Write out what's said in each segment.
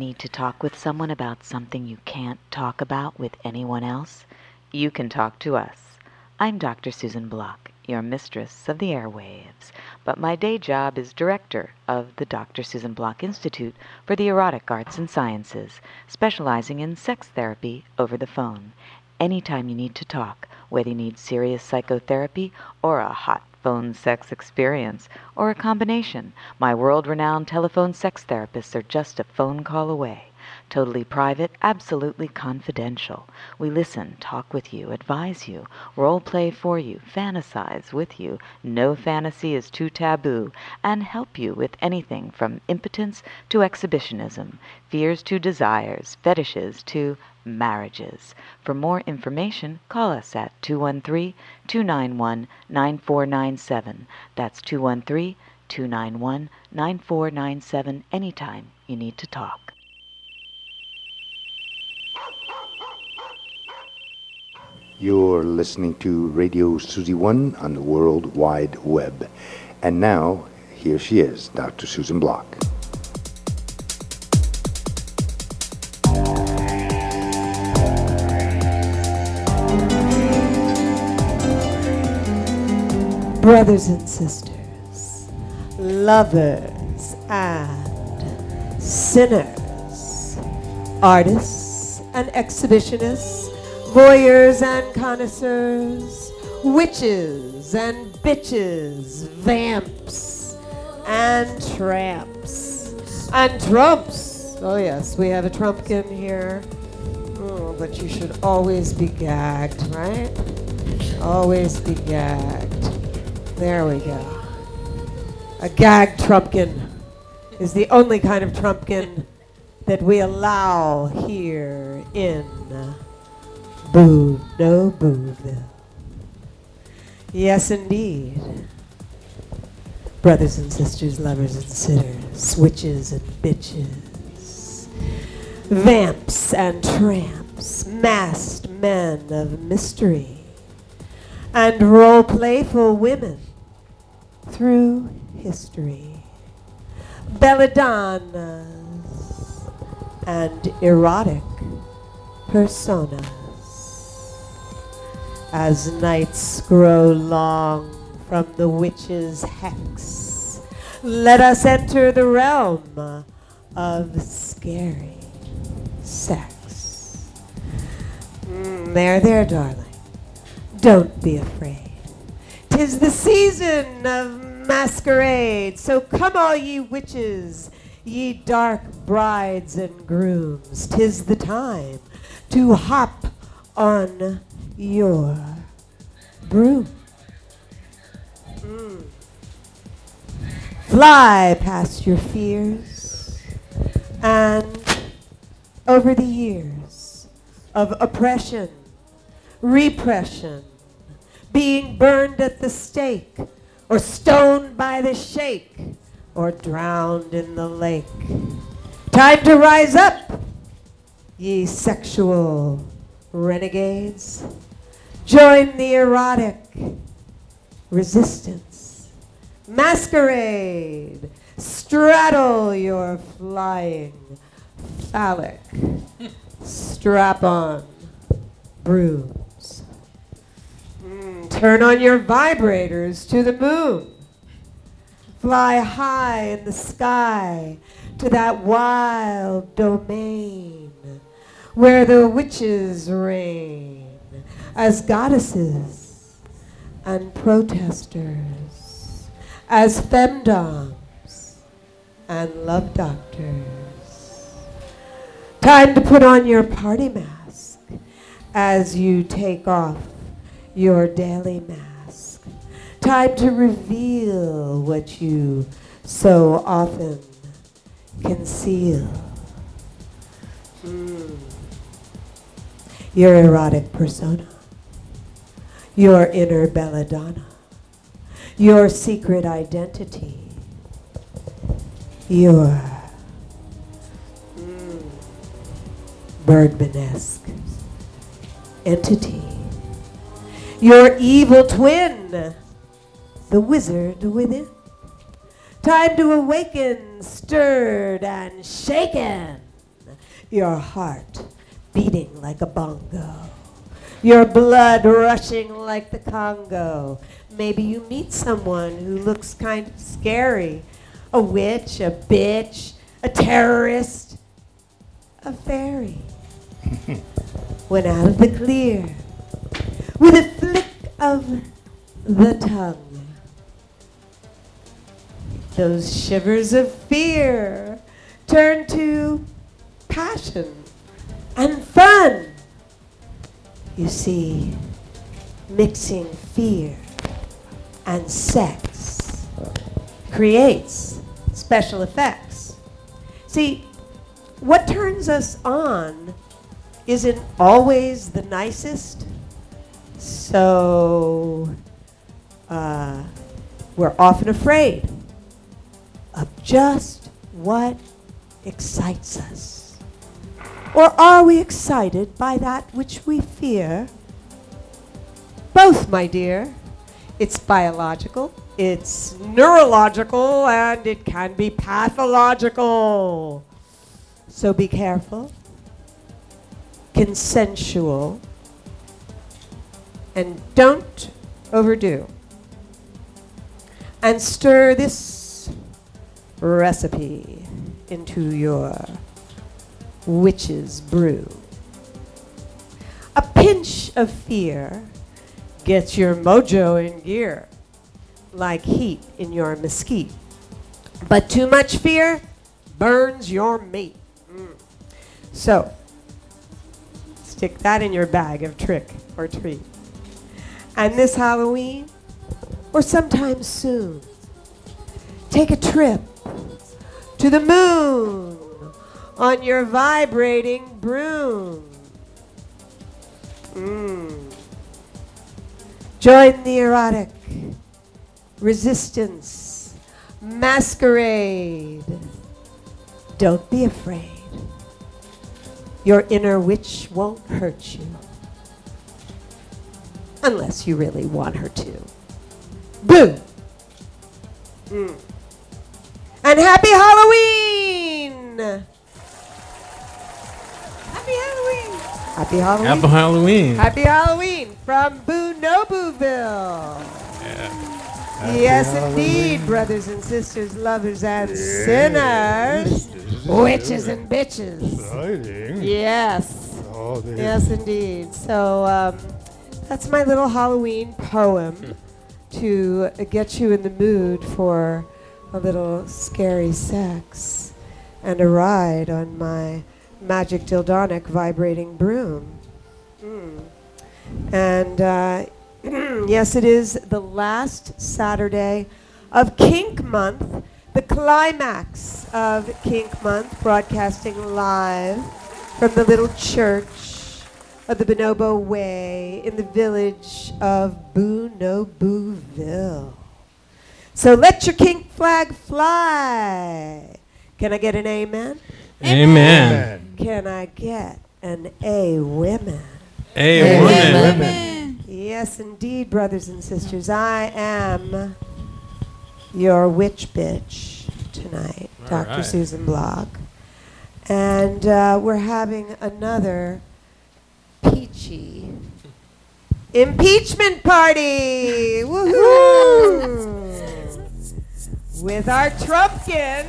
Need to talk with someone about something you can't talk about with anyone else? You can talk to us. I'm Dr. Susan Block, your mistress of the airwaves, but my day job is director of the Dr. Susan Block Institute for the Erotic Arts and Sciences, specializing in sex therapy over the phone. Anytime you need to talk, whether you need serious psychotherapy or a hot phone sex experience, or a combination, my world-renowned telephone sex therapists are just a phone call away. Totally private, absolutely confidential. We listen, talk with you, advise you, role play for you, fantasize with you, no fantasy is too taboo, and help you with anything from impotence to exhibitionism, fears to desires, fetishes to marriages. For more information, call us at 213-291-9497. That's 213-291-9497 anytime you need to talk. You're listening to Radio Susie One on the World Wide Web. And now, here she is, Dr. Susan Block. Brothers and sisters, lovers and sinners, artists and exhibitionists, voyeurs and connoisseurs, witches and bitches, vamps and tramps and trumps. Oh yes, we have a trumpkin here. Oh, but you should always be gagged, right? Always be gagged. There we go. A gagged trumpkin is the only kind of trumpkin that we allow here in Booville. Yes, indeed. Brothers and sisters, lovers and sinners, witches and bitches, vamps and tramps, masked men of mystery, and role-playful women through history, belladonnas and erotic personas. As nights grow long from the witch's hex, let us enter the realm of scary sex. There, darling. Don't be afraid. 'Tis the season of masquerade, so come all ye witches, ye dark brides and grooms. 'Tis the time to hop on your broom. Fly past your fears, and over the years of oppression, repression, being burned at the stake, or stoned by the shake, or drowned in the lake. Time to rise up, ye sexual renegades. Join the erotic resistance. Masquerade. Straddle your flying phallic strap-on brooms. Turn on your vibrators to the moon. Fly high in the sky to that wild domain where the witches reign as goddesses and protesters, as femdoms and love doctors. Time to put on your party mask as you take off your daily mask. Time to reveal what you so often conceal. Your erotic persona, your inner belladonna, your secret identity, your Birdman-esque entity, your evil twin, the wizard within. Time to awaken, stirred and shaken. your heart beating like a bongo, your blood rushing like the Congo. Maybe you meet someone who looks kind of scary, a witch, a bitch, a terrorist, a fairy. Went out of the clear with a flick of the tongue. Those shivers of fear turn to passion and fun. You see, mixing fear and sex creates special effects. See, what turns us on isn't always the nicest, so we're often afraid of just what excites us. Or are we excited by that which we fear? Both, my dear. It's biological, it's neurological, and it can be pathological. So be careful, consensual, and don't overdo. And stir this recipe into your witch's brew. A pinch of fear gets your mojo in gear, like heat in your mesquite. But too much fear burns your meat. So, stick that in your bag of trick or treat. And this Halloween, or sometime soon, take a trip to the moon on your vibrating broom. Join the erotic resistance masquerade. Don't be afraid. Your inner witch won't hurt you. Unless you really want her to. Boo! And happy Halloween! Happy Halloween! Happy Halloween! Happy Halloween! Happy Halloween from Boo Nobooville! Yeah. Yes, indeed, brothers and sisters, lovers and sinners, witches and bitches. Exciting. Yes. Oh, there. Yes, indeed. So that's my little Halloween poem to get you in the mood for a little scary sex and a ride on my magic dildonic vibrating broom. And yes, it is the last Saturday of Kink Month, the climax of Kink Month, broadcasting live from the little church of the Bonobo Way in the village of Bonobooville. So let your kink flag fly. Can I get an amen? Amen. Can I get an A women? Amen. Yes, indeed, brothers and sisters. I am your witch bitch tonight, All Dr. right. Susan Block. And we're having another peachy impeachment party. Woohoo! With our Trumpkin.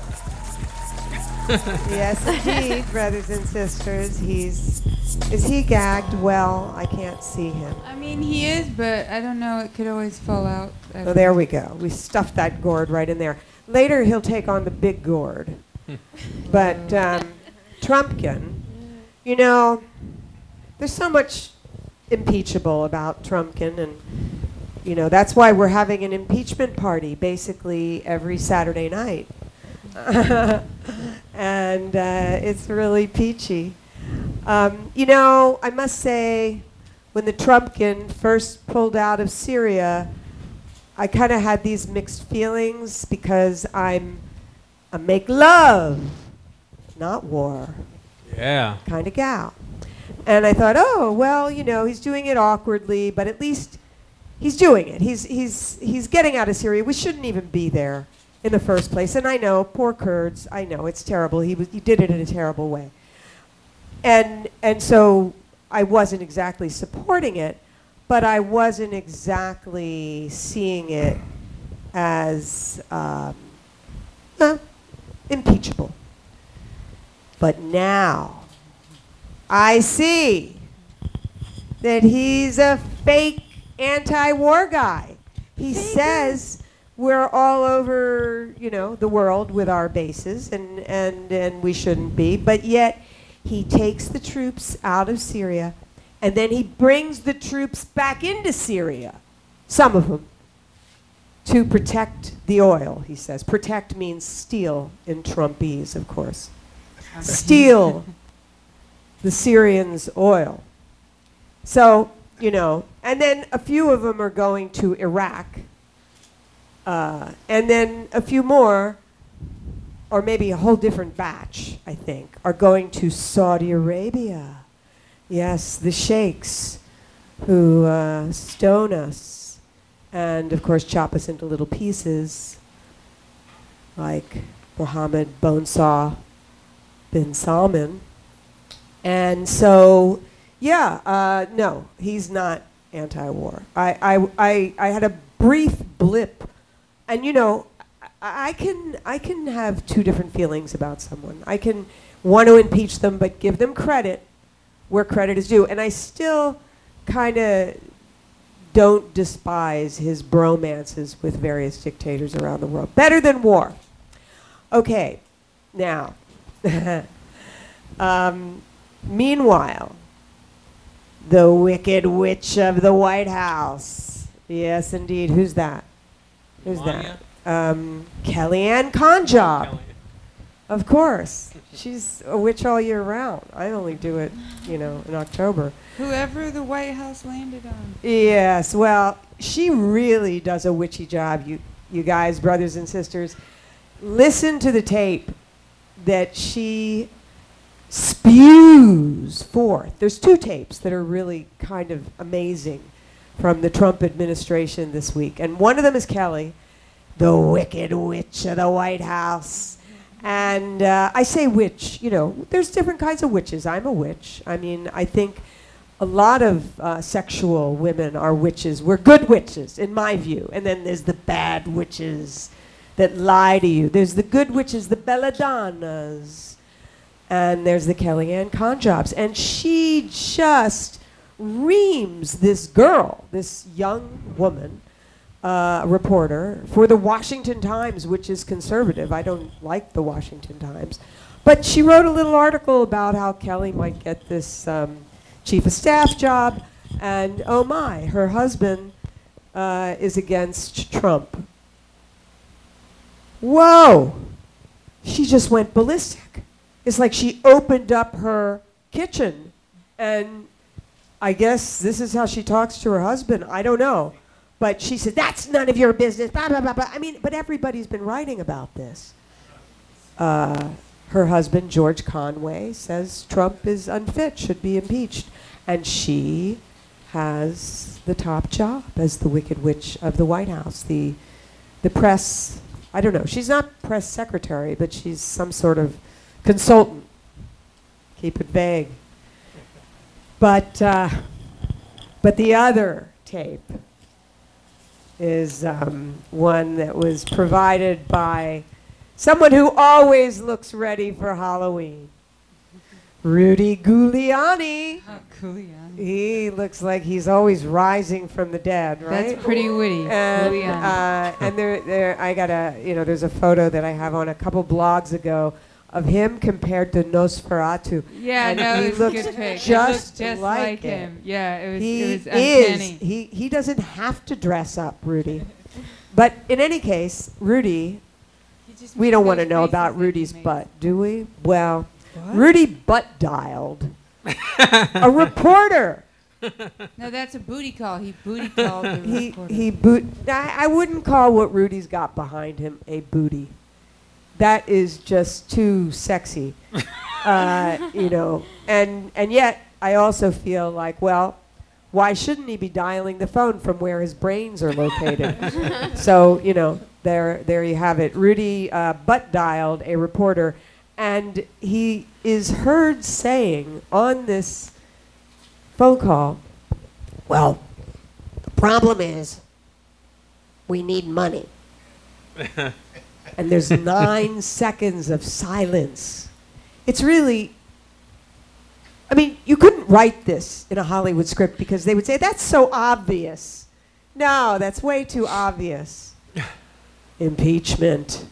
Yes, indeed, brothers and sisters. Is he gagged? Well, I can't see him. I mean, he is, but I don't know. It could always fall out. Oh, there we go. We stuffed that gourd right in there. Later, he'll take on the big gourd. But Trumpkin, you know, there's so much impeachable about Trumpkin, and you know that's why we're having an impeachment party basically every Saturday night. And it's really peachy. You know, I must say, when the Trumpkin first pulled out of Syria, I kind of had these mixed feelings because I'm a make love, not war Yeah. kind of gal. And I thought, oh, well, you know, he's doing it awkwardly, but at least he's doing it. He's getting out of Syria. We shouldn't even be there in the first place. And I know, poor Kurds, I know, it's terrible. He did it in a terrible way. and so I wasn't exactly supporting it, but I wasn't exactly seeing it as impeachable. But now I see that he's a fake anti-war guy. He says we're all over, the world with our bases, and we shouldn't be, but yet he takes the troops out of Syria, and then he brings the troops back into Syria, some of them, to protect the oil, he says. Protect means steal in Trumpese, of course. Steal the Syrians' oil. So, and then a few of them are going to Iraq, and then a few more, or maybe a whole different batch, I think, are going to Saudi Arabia. Yes, the sheikhs who stone us and, of course, chop us into little pieces, like Mohammed Bonesaw bin Salman. And so, no, he's not anti-war. I had a brief blip, and I can have two different feelings about someone. I can want to impeach them, but give them credit where credit is due. And I still kind of don't despise his bromances with various dictators around the world. Better than war. Okay, now, meanwhile, the Wicked Witch of the White House. Yes, indeed. Who's that? Who's that? Kellyanne Conjob. Of course. She's a witch all year round. I only do it, in October. Whoever the White House landed on. Yes, well, she really does a witchy job, you guys, brothers and sisters. Listen to the tape that she spews forth. There's two tapes that are really kind of amazing from the Trump administration this week. And one of them is Kelly, the Wicked Witch of the White House. And I say witch, there's different kinds of witches. I'm a witch. I mean, I think a lot of sexual women are witches. We're good witches, in my view. And then there's the bad witches that lie to you. There's the good witches, the belladonnas. And there's the Kellyanne Conjobs. And she just reams this girl, this young woman, reporter for the Washington Times, which is conservative. I don't like the Washington Times. But she wrote a little article about how Kelly might get this chief of staff job. And oh my, her husband is against Trump. Whoa! She just went ballistic. It's like she opened up her kitchen, and I guess this is how she talks to her husband. I don't know. But she said, that's none of your business, blah, blah, blah, blah. I mean, but everybody's been writing about this. Her husband, George Conway, says Trump is unfit, should be impeached. And she has the top job as the Wicked Witch of the White House. The press, I don't know, she's not press secretary, but she's some sort of consultant. Keep it vague. But the other tape is one that was provided by someone who always looks ready for Halloween. Rudy Giuliani. Oh, Giuliani. He looks like he's always rising from the dead, right? That's pretty witty. And I got there's a photo that I have on a couple blogs ago of him compared to Nosferatu. Yeah, and no, he it was looks a good pic. just like it. him. Yeah, it was He uncanny. he doesn't have to dress up, Rudy. But in any case, Rudy, we don't want to know about Rudy's butt, do we? Well, What? Rudy butt dialed a reporter. No, that's a booty call. He booty called the reporter. I wouldn't call what Rudy's got behind him a booty. That is just too sexy, and yet I also feel like, well, why shouldn't he be dialing the phone from where his brains are located? So, there you have it. Rudy butt dialed a reporter, And he is heard saying on this phone call, well, the problem is we need money. And there's 9 seconds of silence. It's really, I mean, you couldn't write this in a Hollywood script because they would say, that's so obvious. No, that's way too obvious. Impeachment.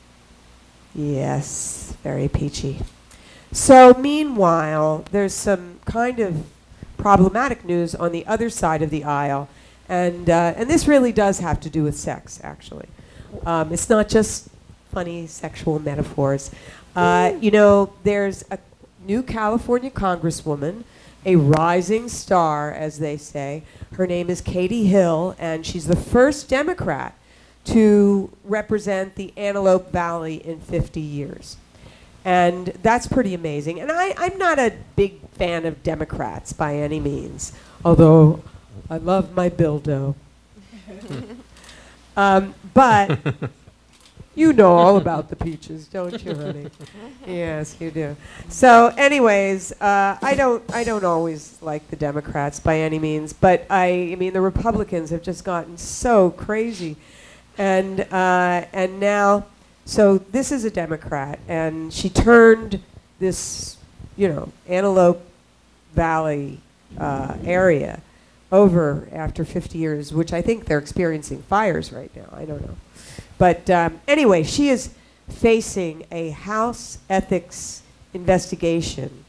Yes, very peachy. So meanwhile, there's some kind of problematic news on the other side of the aisle. And this really does have to do with sex, actually. It's not just funny sexual metaphors. You know, there's a new California congresswoman, a rising star, as they say. Her name is Katie Hill, and she's the first Democrat to represent the Antelope Valley in 50 years. And that's pretty amazing. And I'm not a big fan of Democrats by any means, although I love my Bildo. But you know all about the peaches, don't you, honey? Yes, you do. So, anyways, I don't always like the Democrats by any means, but I mean the Republicans have just gotten so crazy, and now, so this is a Democrat, and she turned this, you know, Antelope Valley area over after 50 years, which I think they're experiencing fires right now. I don't know. But anyway, she is facing a House ethics investigation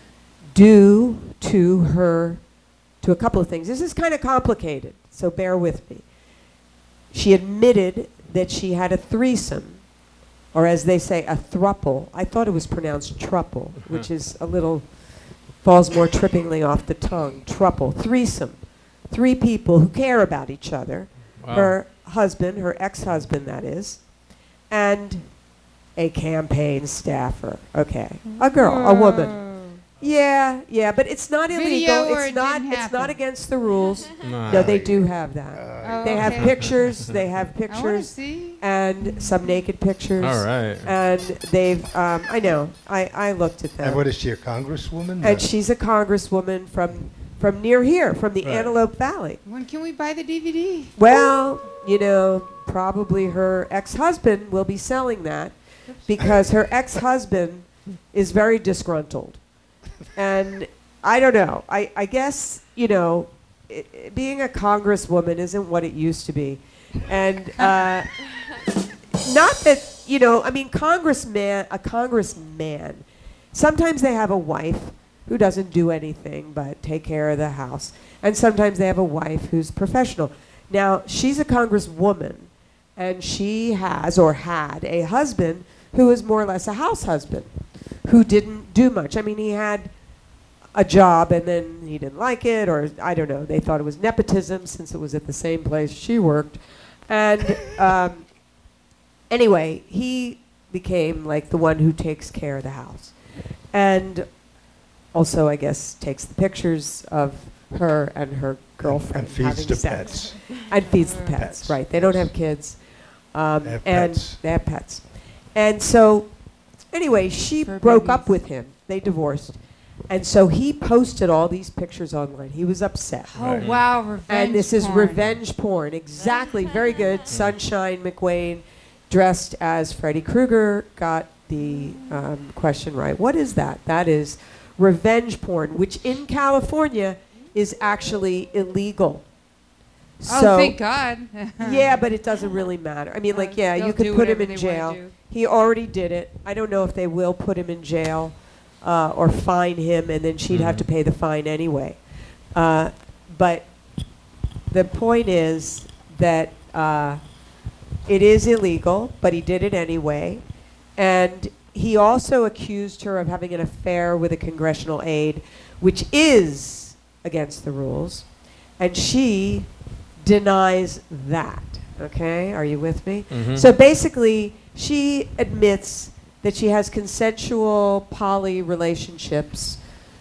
due to a couple of things. This is kind of complicated, so bear with me. She admitted that she had a threesome, or as they say, a thruple. I thought it was pronounced truple, which is a little, falls more trippingly off the tongue. Truple, threesome. 3 people who care about each other. Wow. Her husband, her ex-husband that is, and a campaign staffer. Okay, a girl, a woman. Yeah, but it's not illegal. It's not against the rules. No, they do have that. They have pictures. They have pictures and some naked pictures. All right. And they've, I know, I looked at them. And what is she, a congresswoman? And she's a congresswoman from near here, from the Right. Antelope Valley. When can we buy the DVD? Well, you know, probably her ex-husband will be selling that because her ex-husband is very disgruntled. And I don't know. I guess, you know, being a congresswoman isn't what it used to be. And not that, you know, I mean, a congressman, sometimes they have a wife who doesn't do anything but take care of the house. And sometimes they have a wife who's professional. Now, she's a congresswoman, and she has or had a husband who is more or less a house husband, who didn't do much. I mean, he had a job, and then he didn't like it, or I don't know. They thought it was nepotism since it was at the same place she worked. And anyway, he became like the one who takes care of the house. And also, I guess, takes the pictures of her and her girlfriend And feeds having the sex. pets. And feeds the pets, Pets. right. They don't have kids. They have and pets. they have pets. And so, anyway, she For broke babies. up with him. They divorced. And so he posted all these pictures online. He was upset. Oh, Right. wow, revenge And this is porn. revenge porn. Exactly. Very good. Sunshine McWayne, dressed as Freddy Krueger, got the question right. What is that? That is revenge porn, which in California is actually illegal. Oh, thank God. Yeah, but it doesn't really matter. I mean, like, yeah, They'll you could do put him whatever in they wanna jail. do. He already did it. I don't know if they will put him in jail or fine him, and then she'd have to pay the fine anyway. But the point is that it is illegal, but he did it anyway. And he also accused her of having an affair with a congressional aide, which is against the rules. And she denies that. Okay? Are you with me? Mhm. So basically, she admits that she has consensual poly relationships.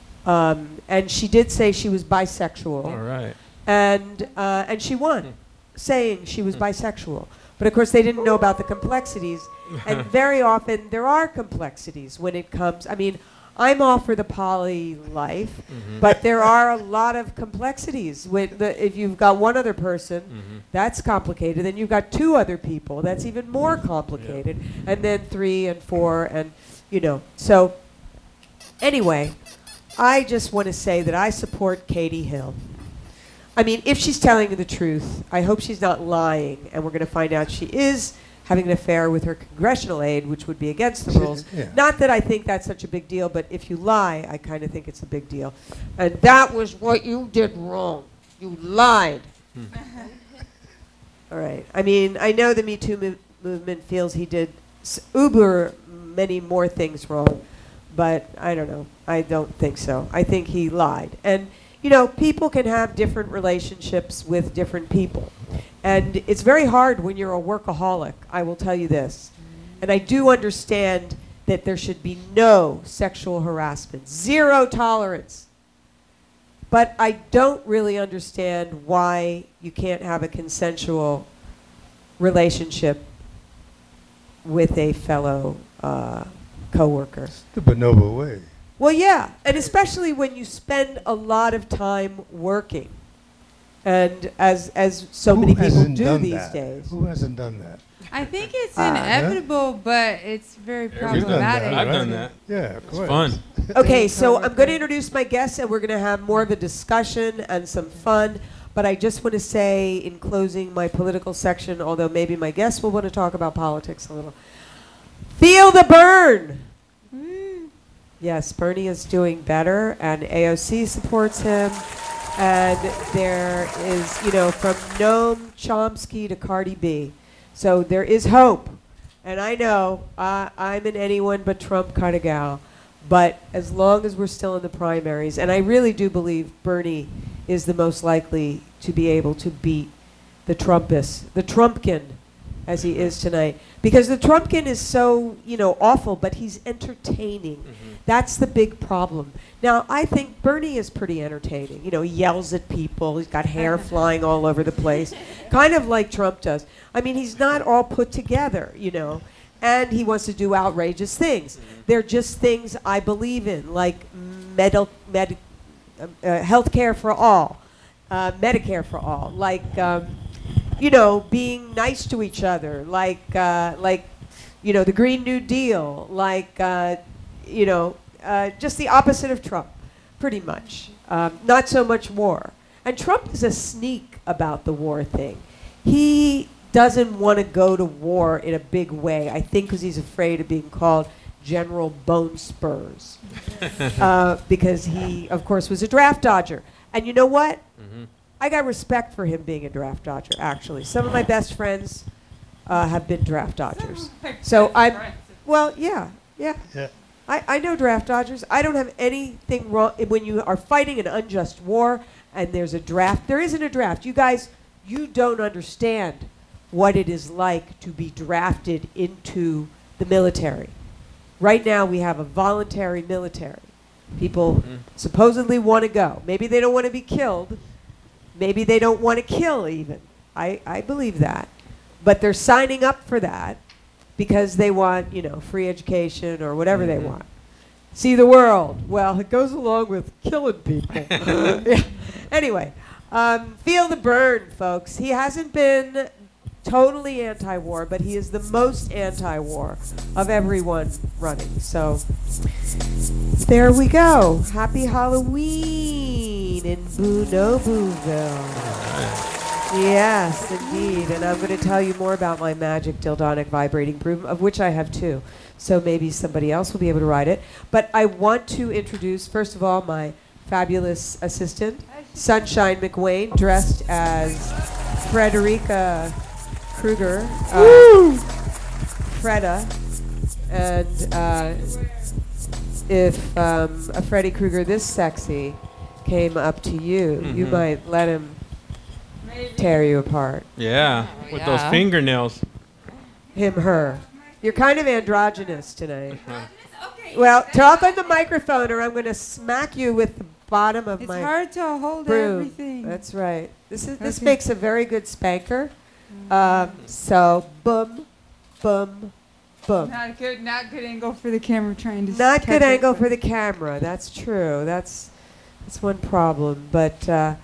And she did say she was bisexual. All right. And she won, saying she was bisexual. But of course, they didn't know about the complexities. And very often, there are complexities when it comes. I mean, I'm all for the poly life, but there are a lot of complexities. If you've got one other person, that's complicated. Then you've got two other people, that's even more complicated. Yeah. And then 3 and 4, and So anyway, I just want to say that I support Katie Hill. I mean, if she's telling you the truth, I hope she's not lying, and we're going to find out she is having an affair with her congressional aide, which would be against the rules. Yeah. Not that I think that's such a big deal, but if you lie, I kind of think it's a big deal. And that was what you did wrong. You lied. All right. I mean, I know the Me Too movement feels he did uber many more things wrong, but I don't know. I don't think so. I think he lied. And, people can have different relationships with different people. And it's very hard when you're a workaholic, I will tell you this. And I do understand that there should be no sexual harassment, 0 tolerance. But I don't really understand why you can't have a consensual relationship with a fellow coworker. The bonobo way. Well, yeah, and especially when you spend a lot of time working. And as so many people do these days. Who hasn't done that? I think it's inevitable, but it's very problematic. I've done that. Yeah, of course. It's fun. Okay, so I'm going to introduce my guests, and we're going to have more of a discussion and some fun. But I just want to say, in closing my political section, although maybe my guests will want to talk about politics a little, feel the burn. Yes, Bernie is doing better, and AOC supports him. And there is, from Noam Chomsky to Cardi B. So there is hope. And I know I'm an anyone but Trump kind of gal. But as long as we're still in the primaries, and I really do believe Bernie is the most likely to be able to beat the Trumpkin, as he is tonight. Because the Trumpkin is so, awful, but he's entertaining. That's the big problem. Now, I think Bernie is pretty entertaining. He yells at people. He's got hair flying all over the place, kind of like Trump does. I mean, he's not all put together, and he wants to do outrageous things. They're just things I believe in, like health care for all, Medicare for all, like, being nice to each other, like, the Green New Deal, like, just the opposite of Trump, pretty much. Not so much war. And Trump is a sneak about the war thing. He doesn't want to go to war in a big way, I think because he's afraid of being called General Bone Spurs. Because he, of course, was a draft dodger. And you know what? I got respect for him being a draft dodger, actually. Some of my best friends have been draft dodgers. So yeah. I know draft dodgers. I don't have anything wrong. When you are fighting an unjust war and there's a draft, there isn't a draft. You guys, you don't understand what it is like to be drafted into the military. Right now we have a voluntary military. People supposedly want to go. Maybe they don't want to be killed. Maybe they don't want to kill even. I believe that. But they're signing up for that because they want, free education or whatever they want. See the world. Well, it goes along with killing people. Yeah. Anyway, feel the burn, folks. He hasn't been totally anti-war, but he is the most anti-war of everyone running. So there we go. Happy Halloween in Bonobooville. Yes, indeed. And I'm going to tell you more about my magic dildonic vibrating broom, of which I have 2. So maybe somebody else will be able to ride it. But I want to introduce, first of all, my fabulous assistant, Sunshine McWayne, dressed as Frederica Krueger. Freda. And if a Freddy Krueger this sexy came up to you, you might let him tear you apart. Yeah, with those fingernails. Him, her. You're kind of androgynous tonight. Well, talk on the microphone or I'm going to smack you with the bottom of my broom. It's hard to hold broom. Everything. That's right. This makes a very good spanker So boom, boom, boom. Not good angle for the camera trying to. Not good angle for the camera. That's true. That's one problem. But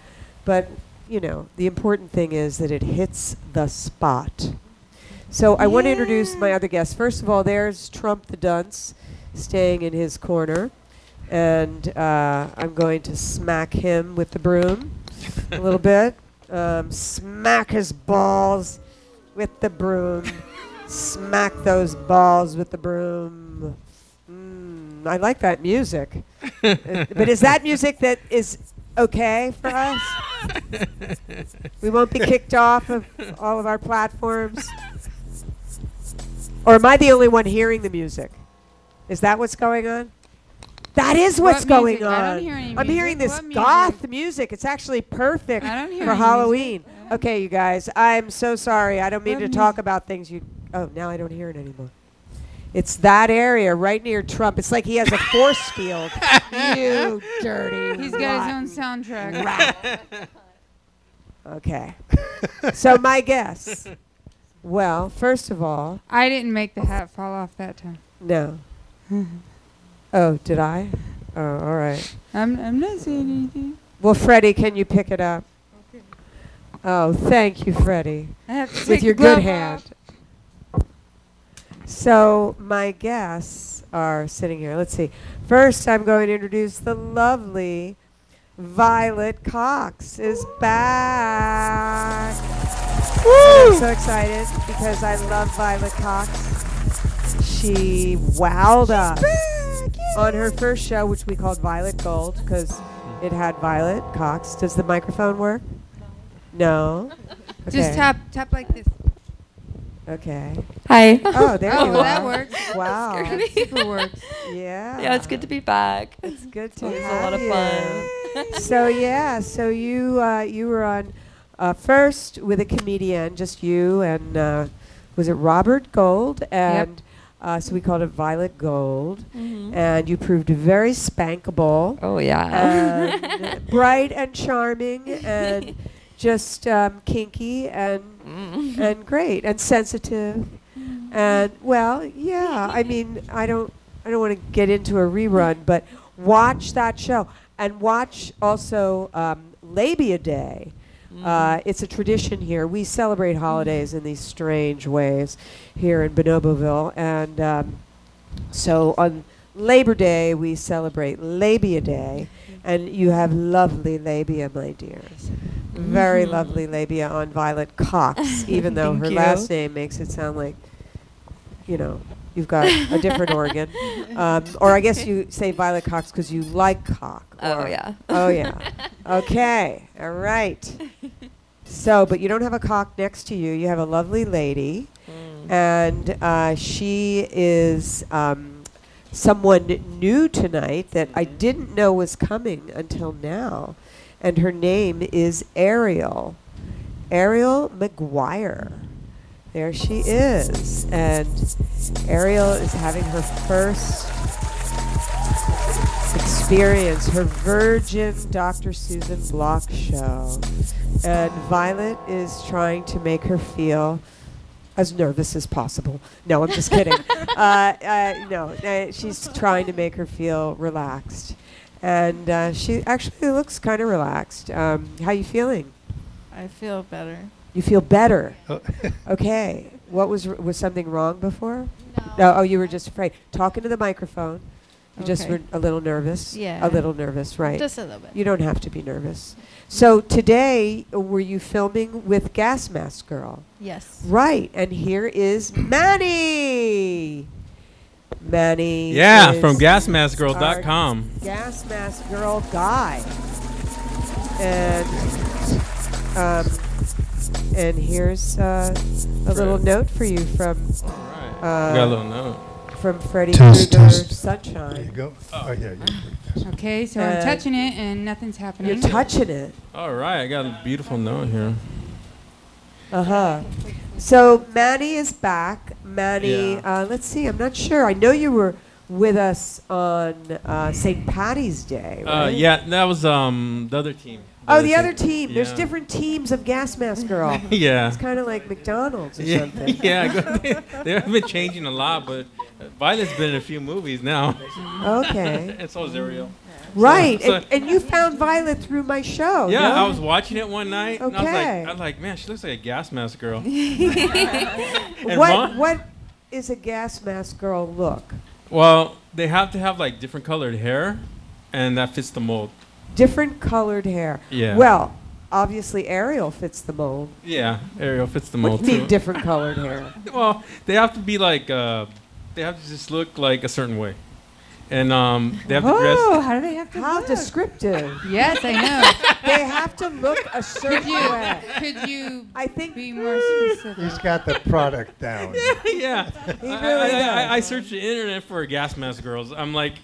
you know, the important thing is that it hits the spot. So I want to introduce my other guest. First of all, there's Trump the Dunce, staying in his corner, and I'm going to smack him with the broom a little bit. Smack his balls with the broom. Smack those balls with the broom. I like that music. But is that music that is okay for us? We won't be kicked off of all of our platforms? Or am I the only one hearing the music? Is that what's going on? That is what's going on. I don't hear any music. I'm hearing this What goth music. It's actually perfect I don't hear for any Halloween. music. Okay, you guys, I'm so sorry. I don't mean What to talk about things you... Oh, now I don't hear it anymore. It's that area right near Trump. It's like he has a force field. You dirty He's got his own soundtrack. rat. Okay. So my guess. Well, first of all... I didn't make the hat fall off that time. No. Oh, did I? Oh, all right. I'm not saying anything. Well, Freddie, can you pick it up? Okay. Oh, thank you, Freddie, I have to with take your the good glove hand. off. So my guests are sitting here. Let's see. First, I'm going to introduce the lovely Violet Cox is back. Woo! I'm so excited because I love Violet Cox. She wowed us on her first show, which we called Violet Gold because it had Violet Cox. Does the microphone work? No. Okay. Just tap like this. Okay. Hi. Oh, there Oh, you well, are. that works. Wow. That super works. Yeah. Yeah, it's good to be back. It's good to It was have a lot of you. fun. So yeah, so you were on first with a comedian, just you and was it Robert Gold and so we called it Violet Gold, and you proved very spankable. Oh yeah. And bright and charming and just kinky and great and sensitive and well, yeah. I mean, I don't want to get into a rerun, but watch that show and watch also Labia Day. It's a tradition here. We celebrate holidays in these strange ways here in Bonoboville, and so on Labor Day we celebrate Labia Day, and you have lovely labia, my dears. Very lovely labia on Violet Cox, even though her Thank last you. name makes it sound like, you know, you've got a different organ. Or I guess you say Violet Cox because you like cock. Oh or- yeah. Oh, yeah. Okay. All right. So, but you don't have a cock next to you. You have a lovely lady. And she is someone new tonight that I didn't know was coming until now. And her name is Ariel. Ariel McGuire. There she is. And Ariel is having her first experience, her virgin Dr. Susan Block show. And Violet is trying to make her feel as nervous as possible. No, I'm just kidding. She's trying to make her feel relaxed. And she actually looks kind of relaxed. How you feeling? I feel better. You feel better. Oh. Okay. What was something wrong before? No. Oh, you were just afraid. Talking to the microphone. You just Okay. were a little nervous. Yeah. A little nervous, right? Just a little bit. You don't have to be nervous. So today, were you filming with Gas Mask Girl? Yes. Right. And here is Manny. Manny. Yeah, is from gasmaskgirl.com. our Gas Mask Girl guy. And here's a little note for you from All right. Got a little note. from Freddie Test, Krueger test. There you Sunshine. go. Oh, yeah. Okay, so I'm touching it and nothing's happening. You're touching it. All right, I got a beautiful note here. So Manny is back. Manny, Yeah. let's see. I'm not sure. I know you were with us on St. Patty's Day, right? Yeah, that was the other team. Oh, the other team. There's Yeah. different teams of Gas Mask Girl. Yeah. It's kind of like McDonald's or Yeah, something. yeah. They have been changing a lot, but Violet's been in a few movies now. Okay. And so is Ariel. Right. So- and you found Violet through my show. Yeah, no? I was watching it one night, and Okay. I was like, man, she looks like a gas mask girl. And Ron- What is a Gas Mask Girl look? Well, they have to have like different colored hair, and that fits the mold. Different colored hair. Yeah. Well, obviously Ariel fits the mold. Yeah, Ariel fits the What mold do you mean too. different colored hair? Well, they have to be like, they have to just look like a certain way, and they have to Oh, dress. how do they have to How look? descriptive. Yes, I know. They have to look a Could certain you, way. could you I think be more He's specific? got the product down. Yeah, He really does. I searched the internet for gas mask girls. I'm like,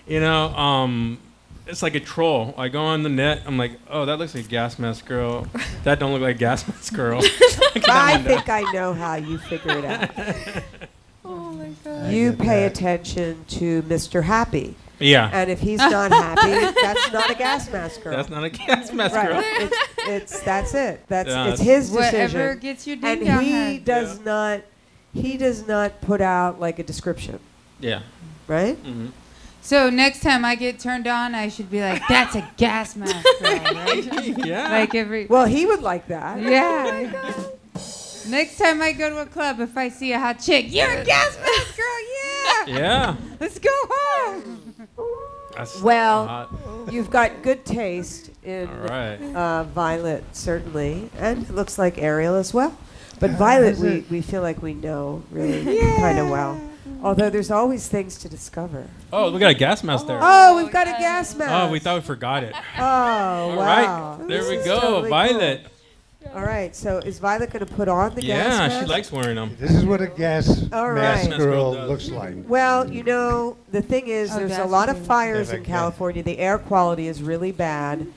it's like a troll. I go on the net. I'm like, oh, that looks like a gas mask girl. That don't look like a gas mask girl. I think I know how you figure it out. Oh my god. You get pay that. attention to Mr. Happy. Yeah, And if he's not happy, that's not a Gas Mask Girl. that's not a gas mask right. girl. That's it. Yeah, It's his Whatever decision. gets your And ding dong he head. does not put out like a description, Yeah. right? hmm So next time I get turned on, I should be like, "That's a gas mask girl," right? Yeah. Like every. Well, he would like that. Yeah. Next time I go to a club, if I see a hot chick, you're a gas mask girl. Yeah. yeah. Let's go home. That's Well, hot. You've got good taste in All right. Violet, certainly, and it looks like Ariel as well. But Violet, we feel like we know really kind of well. Although there's always things to discover. Oh, we got a gas mask there. Oh, we've got a gas mask. Oh, we thought we forgot it. Oh, All wow. right. There This we is go. totally Violet. cool. All right. So is Violet going to put on the gas Yeah, mask? she likes wearing them. This is what a gas All mask right. girl Does. looks like. Well, you know, the thing is, Oh, there's a that's lot of true. fires Yeah, in okay. California. The air quality is really bad.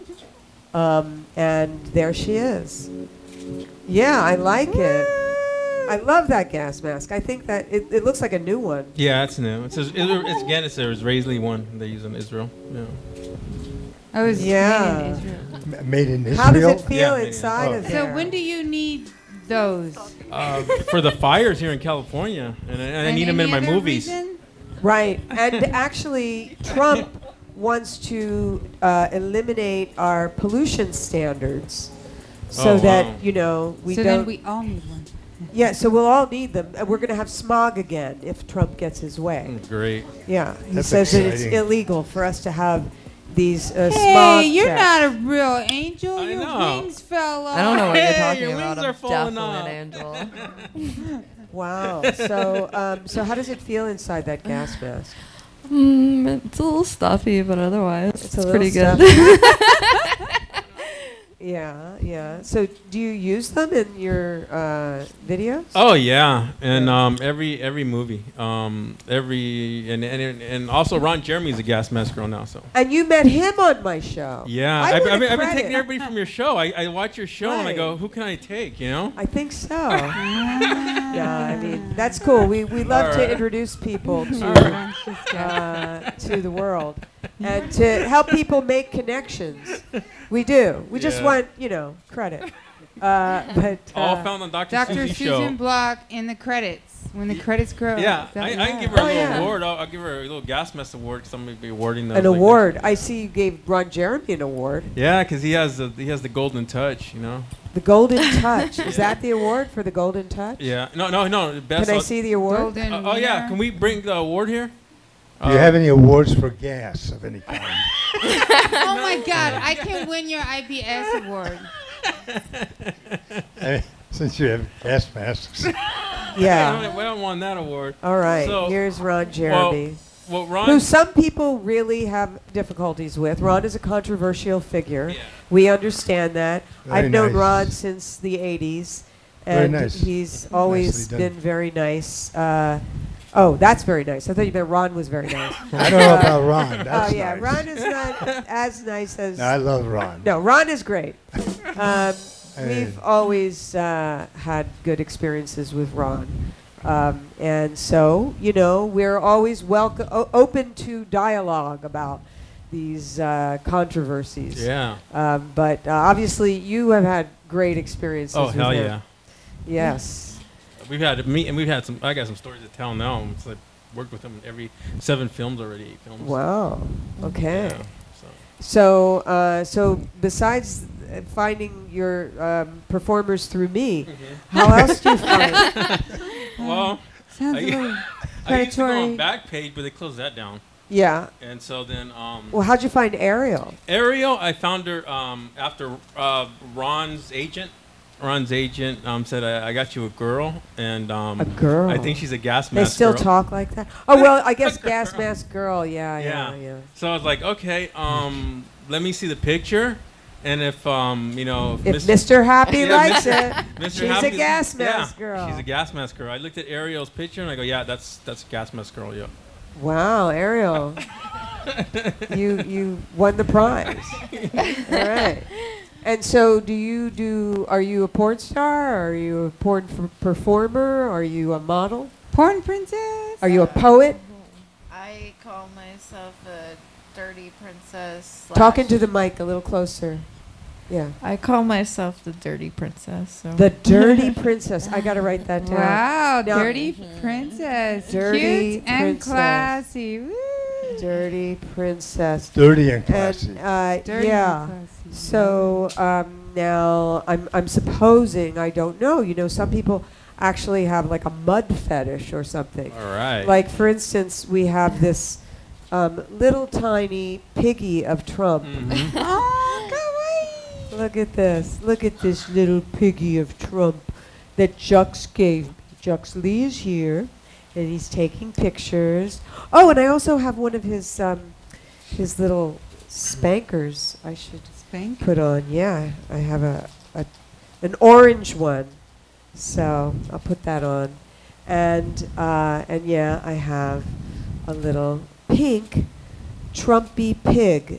And there she is. Yeah, I like it. I love that gas mask. I think that it looks like a new one. Yeah, it's new. It's it's a Israeli one they use in Israel. Yeah. I was Yeah. made in Israel. Made in Israel. How does it feel Yeah, inside oh. of there? So when do you need those? For the fires here in California, and I need them in any my other movies. reason? Right. And actually, Trump wants to eliminate our pollution standards so Oh, that, wow. you know, we so don't. then we all need one. Yeah, so we'll all need them. And we're going to have smog again if Trump gets his way. Great. Yeah. He That's says that it's exciting. illegal for us to have these smog Hey, you're checks. not a real angel. I Your know. wings fell off. I don't know what you're Hey, talking your about. wings are I'm falling definitely off. an angel. Wow. So how does it feel inside that gas mask? It's a little stuffy, but otherwise It's it's, a pretty little good. Yeah, yeah. So do you use them in your videos? Oh yeah, and every movie, and also Ron Jeremy's a gas mask girl now. So And you met him on my show. yeah, I I've wanna been credit- taking everybody from your show. I watch your show and I Right. go, who can I take? You know? I think so. Yeah, I mean that's cool. We love to Alright. introduce people to Alright. to the world and to help people make connections. We do. We just Yeah. want credit. But All found on Dr. Dr. Susie's Susan show. Block in the credits. When the credits grow. Yeah, That- I can give her a Oh, little yeah. award. I'll give her a little gas mask award because I'm gonna be awarding those. an like award. I see you gave Ron Jeremy an award. Yeah, because he has the golden touch. You know? The Golden Touch. Is that the award for the Golden Touch? Yeah. No. The best. Can I see the award? Golden Oh yeah. Mirror. Can we bring the award here? Do you have any awards for gas of any kind? Oh my God! I can win your IBS award. Since you have gas masks. Yeah. We don't want that award. All right. So- Here's Ron Jeremy. Well, Ron. Who some people really have difficulties with. Ron is a controversial figure. Yeah. We understand that. Very I've known nice. Ron since the 80s. Very And nice. he's always Nicely done. been very nice. Oh, that's very nice. I thought you meant Ron was very nice. I don't know about Ron. That's Oh, yeah. nice. Ron is not as nice as... No, I love Ron. No, Ron is great. We've mean- always had good experiences with Ron. And so, we're always open to dialogue about these controversies. Yeah. But obviously, you have had great experiences. Oh, with hell him. yeah. Yes. We've had some. I got some stories to tell now. So I worked with him in every 7 films already, 8 films. Wow. Okay. Yeah, So besides finding your performers through me, how else do you find? Well, Sounds a little I used to go on predatory. Backpage, but they closed that down. Yeah. And so then Well, how'd you find Ariel? Ariel, I found her after Ron's agent. Ron's agent said, I got you a girl. And A girl. I think she's a gas mask They still girl. talk like that? Oh, well, I guess gas mask girl. Yeah. So I was like, okay, let me see the picture. And if If Mr. Mr. Happy Yeah, likes Mr. it, Mr. she's a Happy's- gas mask yeah, girl. She's a gas mask girl. I looked at Ariel's picture and I go, yeah, that's a gas mask girl, yeah. Wow, Ariel, you won the prize. All right. And so, are you a porn star? Are you a porn performer? Are you a model? Porn princess? Are you a poet? I call myself a dirty princess. Talking to the mic a little closer. Yeah. I call myself the dirty princess. So. The dirty princess. I got to write that down. Wow, Now- dirty princess. Dirty Cute and princess. classy. Woo. Dirty princess. Dirty and classy. And Dirty yeah. and classy. So now I'm supposing, I don't know. Some people actually have like a mud fetish or something. All right. Like, for instance, we have this little tiny piggy of Trump. Mhm. Oh, kawaii. Look at this. Look at this little piggy of Trump that Jux gave me. Jux Lee is here, and he's taking pictures. Oh, and I also have one of his little spankers. I should Spank. put on. Yeah, I have an orange one, so I'll put that on. And yeah, I have a little pink Trumpy pig.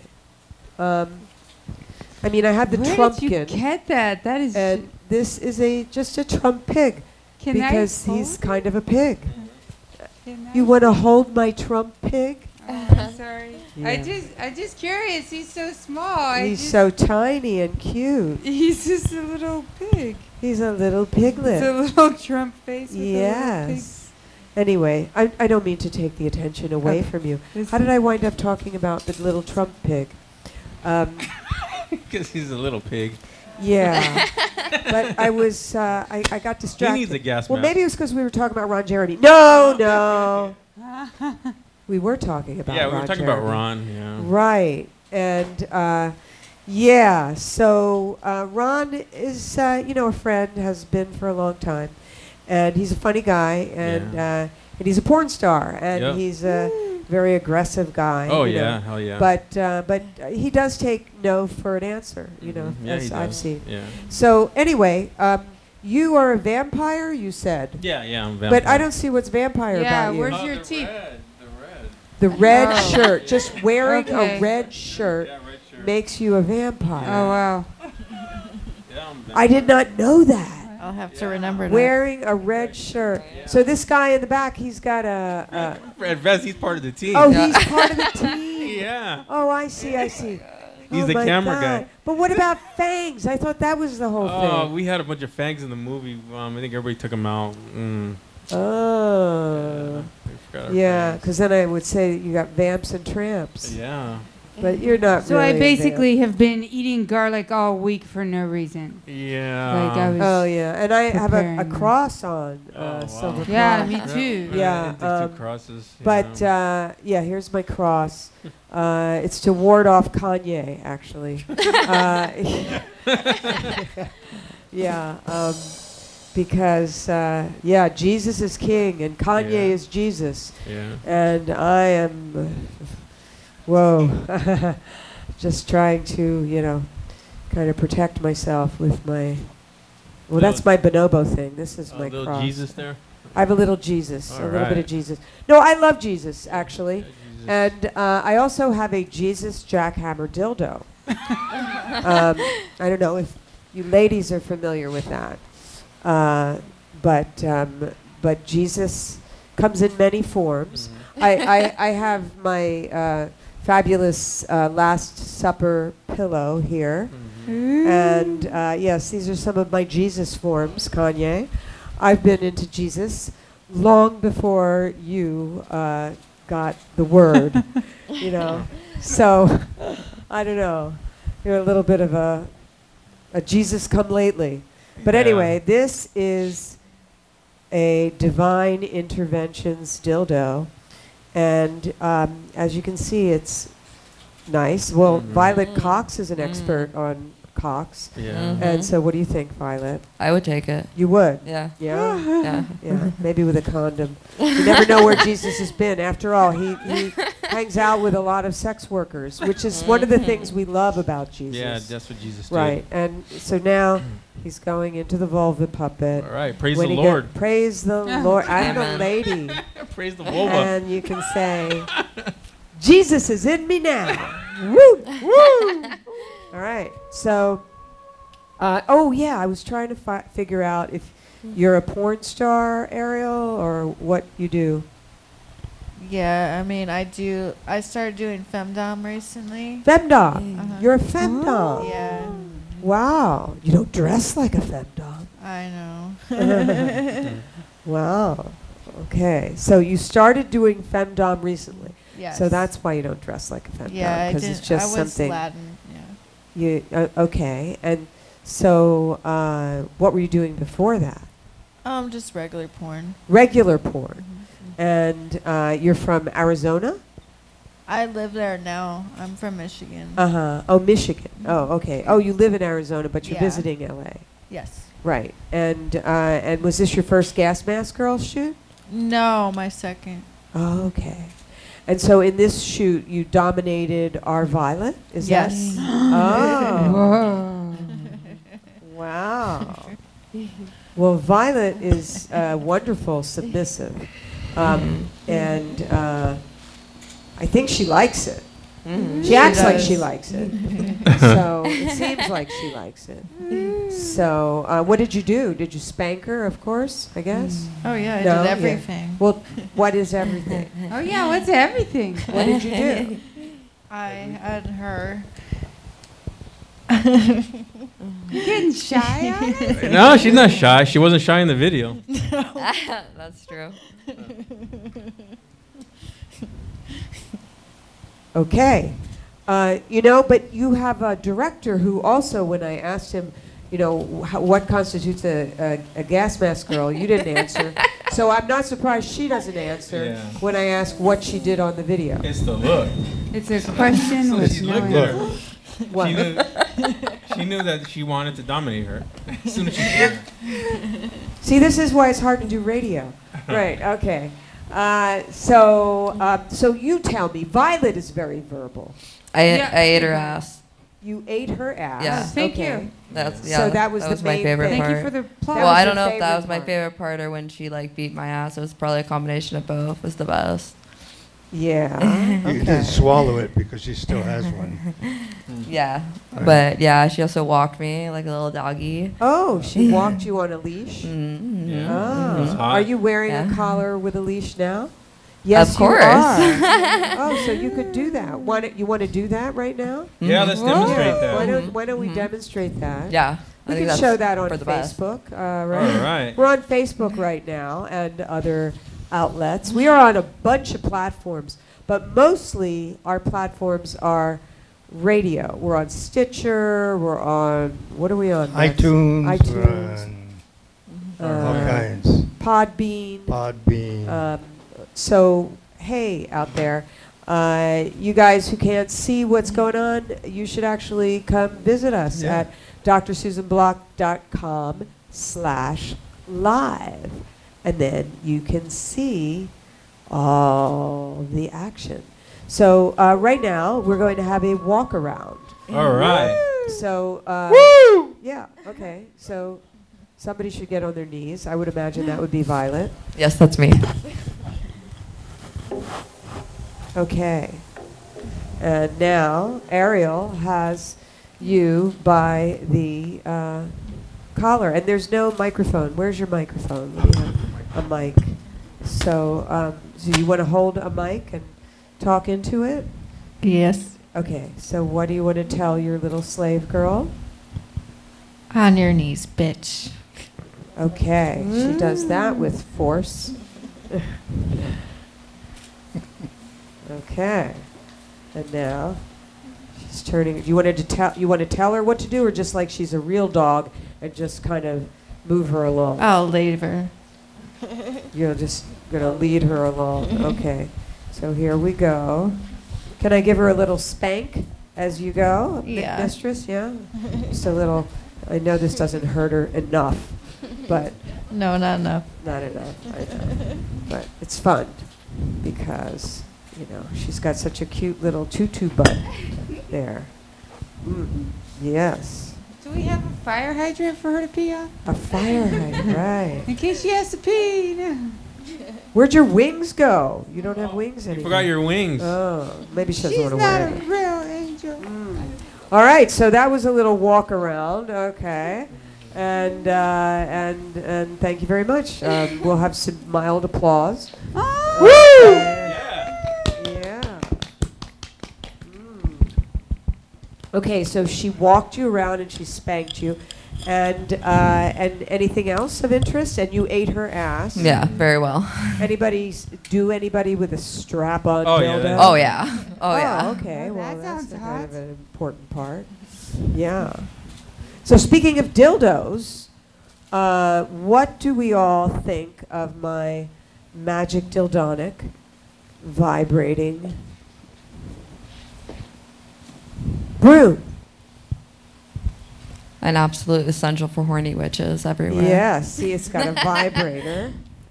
I mean, I have the Where Trumpkin, did you get that? That is. and this is just a Trump pig Can because I he's hold kind of a pig. Can You I- want to hold my Trump pig? Oh, I'm sorry. Yeah. I just curious. He's so small. He's so tiny and cute. He's just a little pig. He's a little It's piglet. a little Trump face with a little pig. Yes. Anyway, I don't mean to take the attention away Okay. from you. This How did I wind up talking about the little Trump pig? Because he's a little pig. Yeah. But I was, I got He distracted. needs a gas Well, mask. maybe it was because we were talking about Ron Jeremy. No. We were talking about Yeah, Ron we were talking Jeremy. about Ron, yeah. Right. And, yeah, so Ron is, a friend, has been for a long time. And he's a funny guy, and he's a porn star, and Yep. he's a very aggressive guy. Oh, you know. yeah, hell yeah. But he does take no for an answer, Mhm. Yeah, as he I've does. seen. Yeah. So anyway, you are a vampire, you said. Yeah, I'm a But vampire. I don't see what's vampire Yeah, about you. where's your the teeth? red, The red Oh. shirt, just wearing Okay. a red shirt Yeah, red shirt. makes you a vampire. Oh wow. Yeah, I'm a I did not know that. I'll have to remember that. Wearing a red shirt. So this guy in the back, he's got a Red vest, he's part of the team. oh, he's part of the team. Yeah. Oh, I see. He's Oh the my camera God. guy. But what about fangs? I thought that was the whole Oh, thing. we had a bunch of fangs in the movie. I think everybody took them out. Oh. We forgot our Yeah, fangs. because then I would say that you got vamps and tramps. Yeah. But you're not So really I a vamp. basically have been eating garlic all week for no reason. Yeah. Like I was. Oh, yeah. And I have a preparing. cross on. Oh, wow. Silver Yeah, cross. me too. Yeah, Two crosses. But yeah, here's my cross. It's to ward off Kanye, actually. Yeah, because Jesus is king and Kanye Yeah. is Jesus, Yeah. and I am, just trying to kind of protect myself with my. Well, that's my bonobo thing. This is A my little cross. Jesus there. I have a little Jesus, All a little bit of right. Jesus. No, I love Jesus, actually. Yeah, Jesus. And I also have a Jesus jackhammer dildo. I don't know if you ladies are familiar with that. But but Jesus comes in many forms. I have my fabulous Last Supper pillow here. And yes, these are some of my Jesus forms, Kanye. I've been into Jesus long before you got the word, you know. So, I don't know. You're a little bit of a Jesus come lately. But anyway, this is a Divine Interventions dildo. And as you can see, it's nice. Well, Violet Cox is an expert on cocks. Yeah. And so what do you think, Violet? I would take it. You would? Yeah. Yeah? Yeah. Yeah, maybe with a condom. You never know where Jesus has been. After all, he hangs out with a lot of sex workers, which is one of the things we love about Jesus. Yeah, that's what Jesus did. Right, and so now he's going into the vulva puppet. All right, praise When the he Lord. praise the Lord. I'm a Amen. lady. Praise the vulva. And you can say, Jesus is in me now. Woo! Woo! All right. So, oh yeah, I was trying to figure out if you're a porn star, Ariel, or what you do. Yeah, I mean, I started doing femdom recently. Femdom. Uh-huh. You're a femdom. Yeah, Wow. You don't dress like a femdom. I know. Wow. Okay. So you started doing femdom recently. Yes. So that's why you don't dress like a femdom. Yeah, I because didn't. it's just I was something. Latin. Yeah. You okay? And so, what were you doing before that? Just regular porn. Regular porn. And you're from Arizona? I live there now. I'm from Michigan. Oh, Michigan. Oh, okay. Oh, you live in Arizona, but you're Yeah. visiting LA. Yes. Right. And was this your first Gas Mask Girl shoot? No, my second. Oh, okay. And so in this shoot, you dominated our Violet? Is Yes. that? Oh. Wow. Well, Violet is wonderful, submissive. And I think she likes it. She acts like she likes it. So it seems like she likes it. So what did you do? Did you spank her, of course, I guess? Oh yeah, I No? did Yeah. everything. Well, what is everything? Oh yeah, what's everything? What did you do? I had her. You getting shy on it? No, she's not shy. She wasn't shy in the video. That's true. Okay. But you have a director who also, when I asked him, what constitutes a gas mask girl, you didn't answer. So I'm not surprised she doesn't answer when I ask what she did on the video. It's the look. It's a question So with she no looked at answer. her. What? She knew that she wanted to dominate her as soon as she saw her. See, this is why it's hard to do radio. Right, okay. So you tell me, Violet is very verbal. I Yeah. ate her ass. You ate her ass. Yeah. Thank okay. you. That's So that was the my main favorite thing. part. Thank you for the applause. Well, was I your don't know if that favorite was my part. favorite part or when she beat my ass. It was probably a combination of both. It was the best. Yeah. You Okay. didn't swallow it because she still has one. Yeah, Right. but yeah, she also walked me like a little doggy. Oh, she walked you on a leash? Mm-hmm. Yeah. Oh. It was hot. Are you wearing a Yeah. collar with a leash now? Yes, Of course. you are. Oh, so you could do that. You want to do that right now? Yeah, let's demonstrate Why that. don't we demonstrate that? Yeah, I We think can that's show that on for the best. Facebook, All right? right. We're on Facebook right now and other outlets. We are on a bunch of platforms, but mostly our platforms are radio. We're on Stitcher. We're on, what are we on next? iTunes, iTunes. all Uh, kinds. Podbean. Podbean. So, hey, out there, you guys who can't see what's going on, you should actually come visit us at drsusanblock.com/live. And then you can see all the action. So right now, we're going to have a walk around. All right. So, yeah, okay. So somebody should get on their knees. I would imagine that would be Violet. Yes, that's me. Okay. And now Ariel has you by the collar. And there's no microphone. Where's your microphone? What do you have? a mic. So, so you want to hold a mic and talk into it? Yes. Okay, so what do you want to tell your little slave girl? On your knees, bitch. Okay, she does that with force. Okay, and now she's turning. You want to tell her what to do, or just like she's a real dog and just kind of move her along? I'll leave her. You're just gonna lead her along. Okay, so here we go. Can I give her a little spank as you go, Yeah. mistress? Yeah, just a little. I know this doesn't hurt her enough, but No, not enough. not enough. I know. But it's fun because she's got such a cute little tutu butt there. Yes, Do we have a fire hydrant for her to pee on? a fire hydrant, right? In case she has to pee. No. Where'd your wings go? You don't have wings You anymore. forgot your wings. Oh, maybe she doesn't She's want to not wear a it. real angel. All right, so that was a little walk around. Okay, and thank you very much. We'll have some mild applause. Oh. Yeah. Okay, so she walked you around and she spanked you, and anything else of interest? And you ate her ass. Yeah, very well. Anybody with a strap-on Oh, yeah, dildo? that's- Oh yeah. Oh yeah. Okay. Well, That that's sounds a kind hot. of an important part. Yeah. So speaking of dildos, what do we all think of my magic dildonic vibrating broom? An absolute essential for horny witches everywhere. Yeah. See, it's got a vibrator.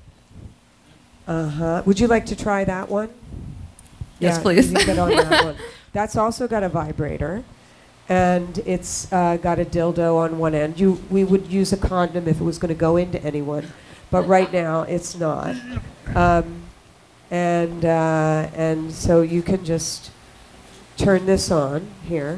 Would you like to try that one? Yes, Yeah, please. you can get on that one. That's also got a vibrator, and it's got a dildo on one end. We would use a condom if it was going to go into anyone, but right now it's not. And so you can just turn this on here.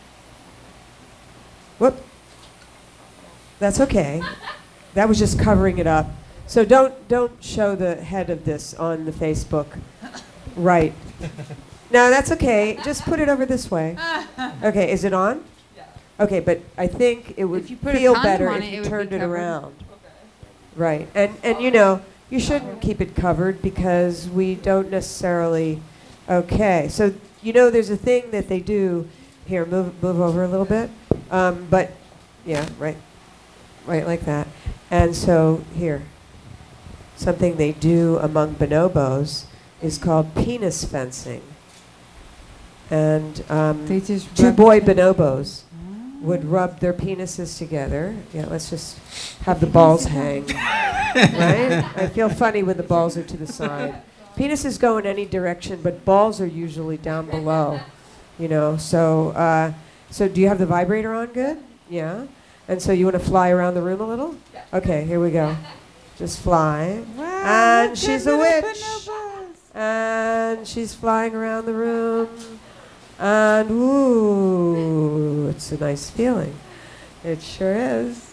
Whoop. That's okay. That was just covering it up. So don't show the head of this on the Facebook. Right. No, that's okay. Just put it over this way. Okay, is it on? Yeah. Okay, but I think it would If you put a feel condom better on if it, you it would be turned it covered. around. Right. And you shouldn't keep it covered because we don't necessarily. Okay. So there's a thing that they do here. Move over a little bit. But yeah, right like that. And so here, something they do among bonobos is called penis fencing. And They just two rub boy it- bonobos would rub their penises together. Yeah, let's just have the balls hang. Right? I feel funny when the balls are to the side. Penises go in any direction, but balls are usually down below. So do you have the vibrator on good? Yeah. And so you want to fly around the room a little? Yeah. Okay, here we go. Just fly. Wow, And look she's at a little witch. bonobos. And she's flying around the room. And ooh, it's a nice feeling. It sure is,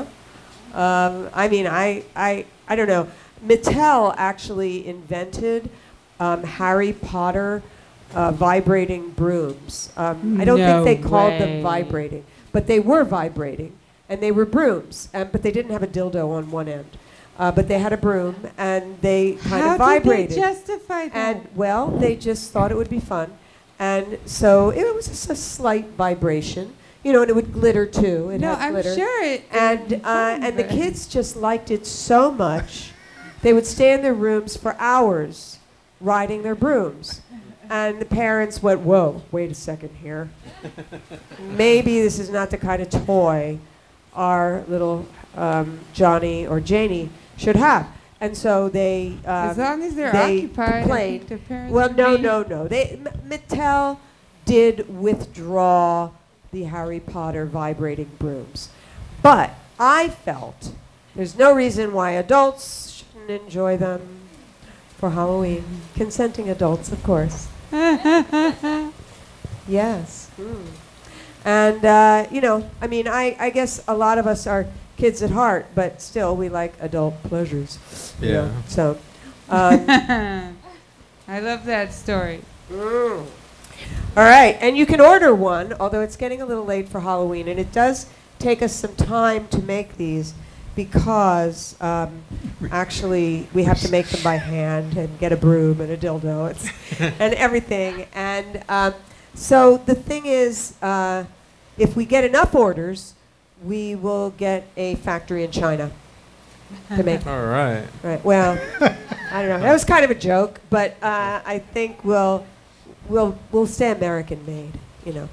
I mean, I don't know. Mattel actually invented Harry Potter vibrating brooms. I don't No think they called them way. vibrating, but they were vibrating, and they were brooms, but they didn't have a dildo on one end. But they had a broom, and they kind of vibrated. How did they justify that? And well, they just thought it would be fun, and so it was just a slight vibration, and it would glitter too. It no, had I'm glitter. sure it. And the kids just liked it so much, they would stay in their rooms for hours, riding their brooms, and the parents went, "Whoa, wait a second here. Maybe this is not the kind of toy our little Johnny or Janie should have." And so they As long as they're they occupied, I complained. think the parents Well, would no, be- no. Mattel did withdraw the Harry Potter vibrating brooms, but I felt there's no reason why adults shouldn't enjoy them for Halloween. Consenting adults, of course. Yes. And I mean, I guess a lot of us are kids at heart, but still we like adult pleasures. you know. Yeah. So, I love that story. all right, and you can order one, although it's getting a little late for Halloween, and it does take us some time to make these because actually we have to make them by hand and get a broom and a dildo and everything. And so the thing is, if we get enough orders, we will get a factory in China to make. All right. Right. Well, I don't know. That was kind of a joke, but I think we'll stay American made, you know.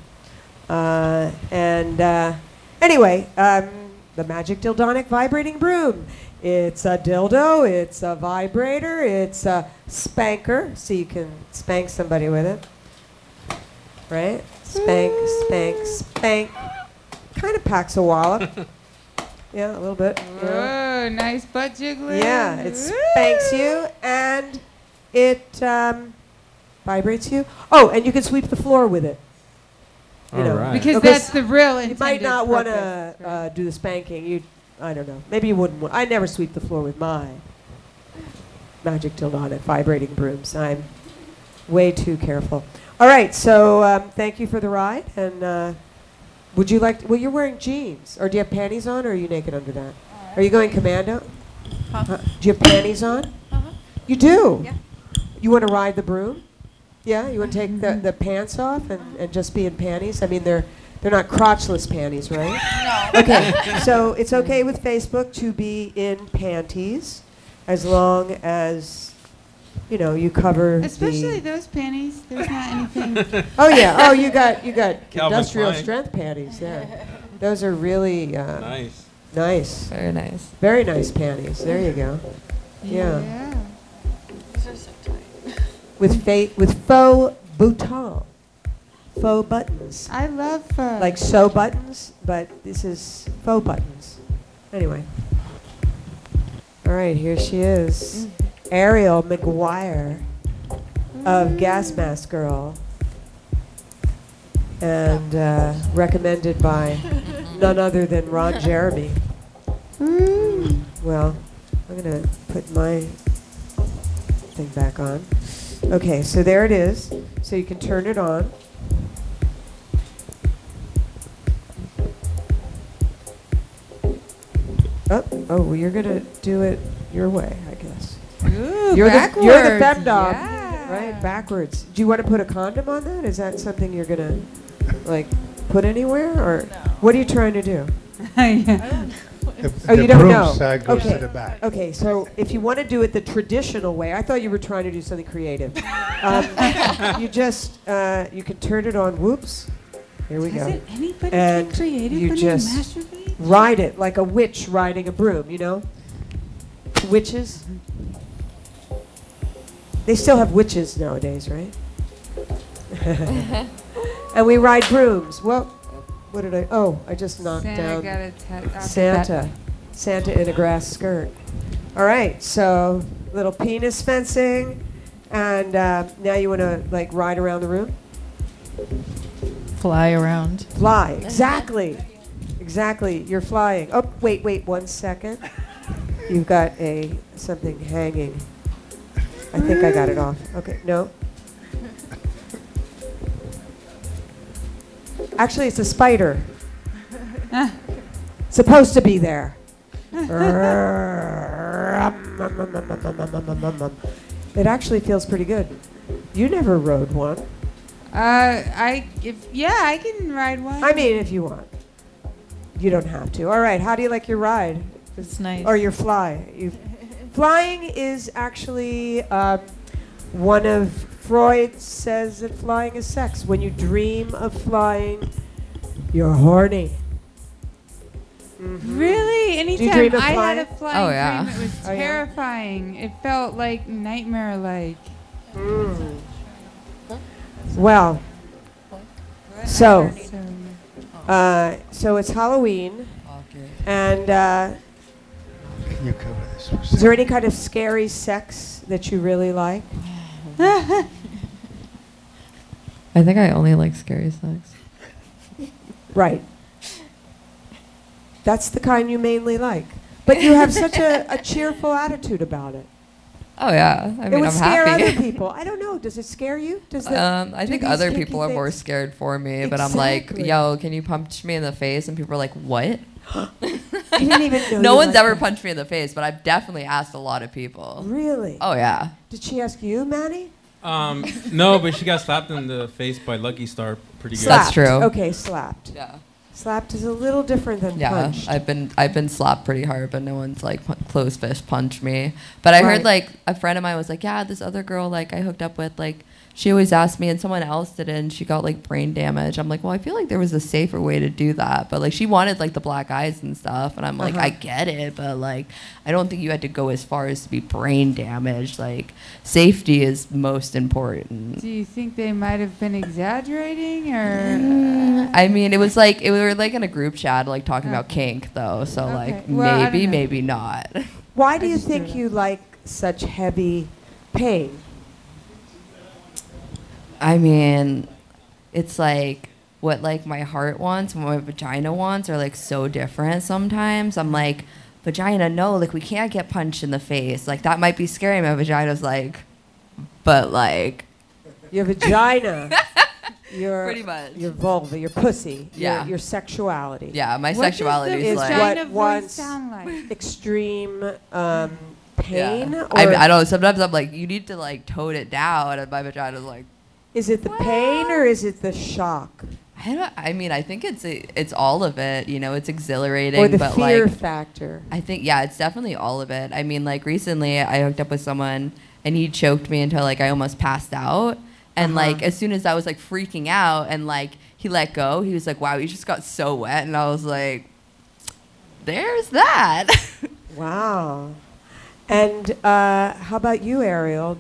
Anyway, the Magic Dildonic Vibrating Broom. It's a dildo, it's a vibrator, it's a spanker, so you can spank somebody with it. Right? Spank, spank, spank. Kind of packs a wallop. Yeah, a little bit. Whoa, nice butt jiggling. Yeah, it spanks you and it vibrates you. Oh, and you can sweep the floor with it. You know, Alright. Because Because that's the real You intended might not want purpose, to right? do the spanking. I don't know. Maybe you wouldn't want. I never sweep the floor with my Magic Dildonic vibrating brooms. I'm way too careful. All right, so thank you for the ride. And would you like? Well, you're wearing jeans, or do you have panties on, or are you naked under that? Are you going commando? Huh? Do you have panties on? Uh-huh. You do. Yeah. You want to ride the broom? Yeah. You want to take the pants off and just be in panties? I mean, they're not crotchless panties, right? No. Okay, so it's okay with Facebook to be in panties as long as, you know, you cover Especially the... those panties. There's not anything. Oh, yeah. Oh, you got Calvin industrial Klein. strength panties, yeah. Those are really Nice. nice. Very nice. Very nice panties. There you go. Yeah. These are so tight. With faux boutons. Faux buttons. I love fur. Like sew buttons, but this is faux buttons. Anyway. All right, here she is. Ariel McGuire of Gas Mask Girl. And recommended by none other than Ron Jeremy. Well, I'm going to put my thing back on. Okay, so there it is. So you can turn it on. Oh, well, you're going to do it your way, I guess. Ooh, You're the backwards. femdom, Yeah. right? Backwards. Do you want to put a condom on that? Is that something you're gonna like put anywhere, or No. what are you trying to do? Yeah. Oh, you don't broom know. side goes Okay. to the back. Okay, so if you want to do it the traditional way, I thought you were trying to do something creative. You just you can turn it on. Whoops. Here we go. Doesn't anybody And get creative you when just they masturbate? Ride it like a witch riding a broom. You know, witches. They still have witches nowadays, right? And we ride brooms. Well, what did I? Oh, I just knocked Santa down got a Santa. Santa in a grass skirt. All right, so little penis fencing, and now you want to like ride around the room. Fly around. Fly, exactly, exactly. You're flying. Oh, wait, 1 second. You've got something hanging. I think I got it off. Okay, no. Actually, it's a spider. Supposed to be there. It actually feels pretty good. You never rode one. I can ride one. I mean, if you want. You don't have to. All right, how do you like your ride? It's nice. Or your fly? Flying is actually one of Freud says that flying is sex. When you dream of flying, you're horny. Really? Anytime dream of I flying? had a flying Oh, yeah. dream, it was Oh, yeah? terrifying. It felt like nightmare-like. Well, so So it's Halloween, and Can you cover this for a is second? there any kind of scary sex that you really like? I think I only like scary sex. Right. That's the kind you mainly like. But you have such a cheerful attitude about it. Oh yeah, I It mean would I'm scare happy. other people. I don't know. Does it scare you? Does it? I do think these other kinky people are more things- scared for me, but I'm like, Exactly. yo, can you punch me in the face? And people are like, what? I didn't even know. No you one's liked ever that. punched me in the face, but I've definitely asked a lot of people. Really? Oh yeah. Did she ask you, Manny? No, but she got slapped in the face by Lucky Star pretty good. That's Slapped. true. Okay, slapped. Yeah. Slapped is a little different than Yeah, punched. I've been slapped pretty hard, but no one's like closed fist punched me. But I Right. heard like a friend of mine was like, yeah, this other girl like I hooked up with, like she always asked me, and someone else did it, and she got like brain damage. I'm like, well, I feel like there was a safer way to do that, but like she wanted like the black eyes and stuff, and I'm like, Uh-huh. I get it, but like I don't think you had to go as far as to be brain damaged. Like safety is most important. Do you think they might have been exaggerating, or? I mean, it was like we were like in a group chat, like talking about Okay. kink though. So Okay. like Well, I don't maybe, know. maybe not. Why do I you just threw think it you like such heavy pain? I mean, it's like what like my heart wants, what my vagina wants are like so different sometimes. I'm like, vagina, no, like we can't get punched in the face. Like that might be scary. My vagina's like, but like, Your vagina, your Pretty much. your vulva, your pussy, Yeah. your sexuality. yeah, my What does sexuality the is is like. what vagina voice once- sound like? Extreme pain, Yeah. or I don't know. Sometimes I'm like, you need to like tone it down, and my vagina's like, is it the pain or is it the shock I mean, I think it's all of it. You know, it's exhilarating, or the but fear like, factor? I think, yeah, it's definitely all of it. I mean, like recently I hooked up with someone and he choked me until like I almost passed out. And Uh-huh. like as soon as I was like freaking out and like he let go, he was like, wow, you just got so wet. And I was like, there's that. Wow. And how about you, Ariel?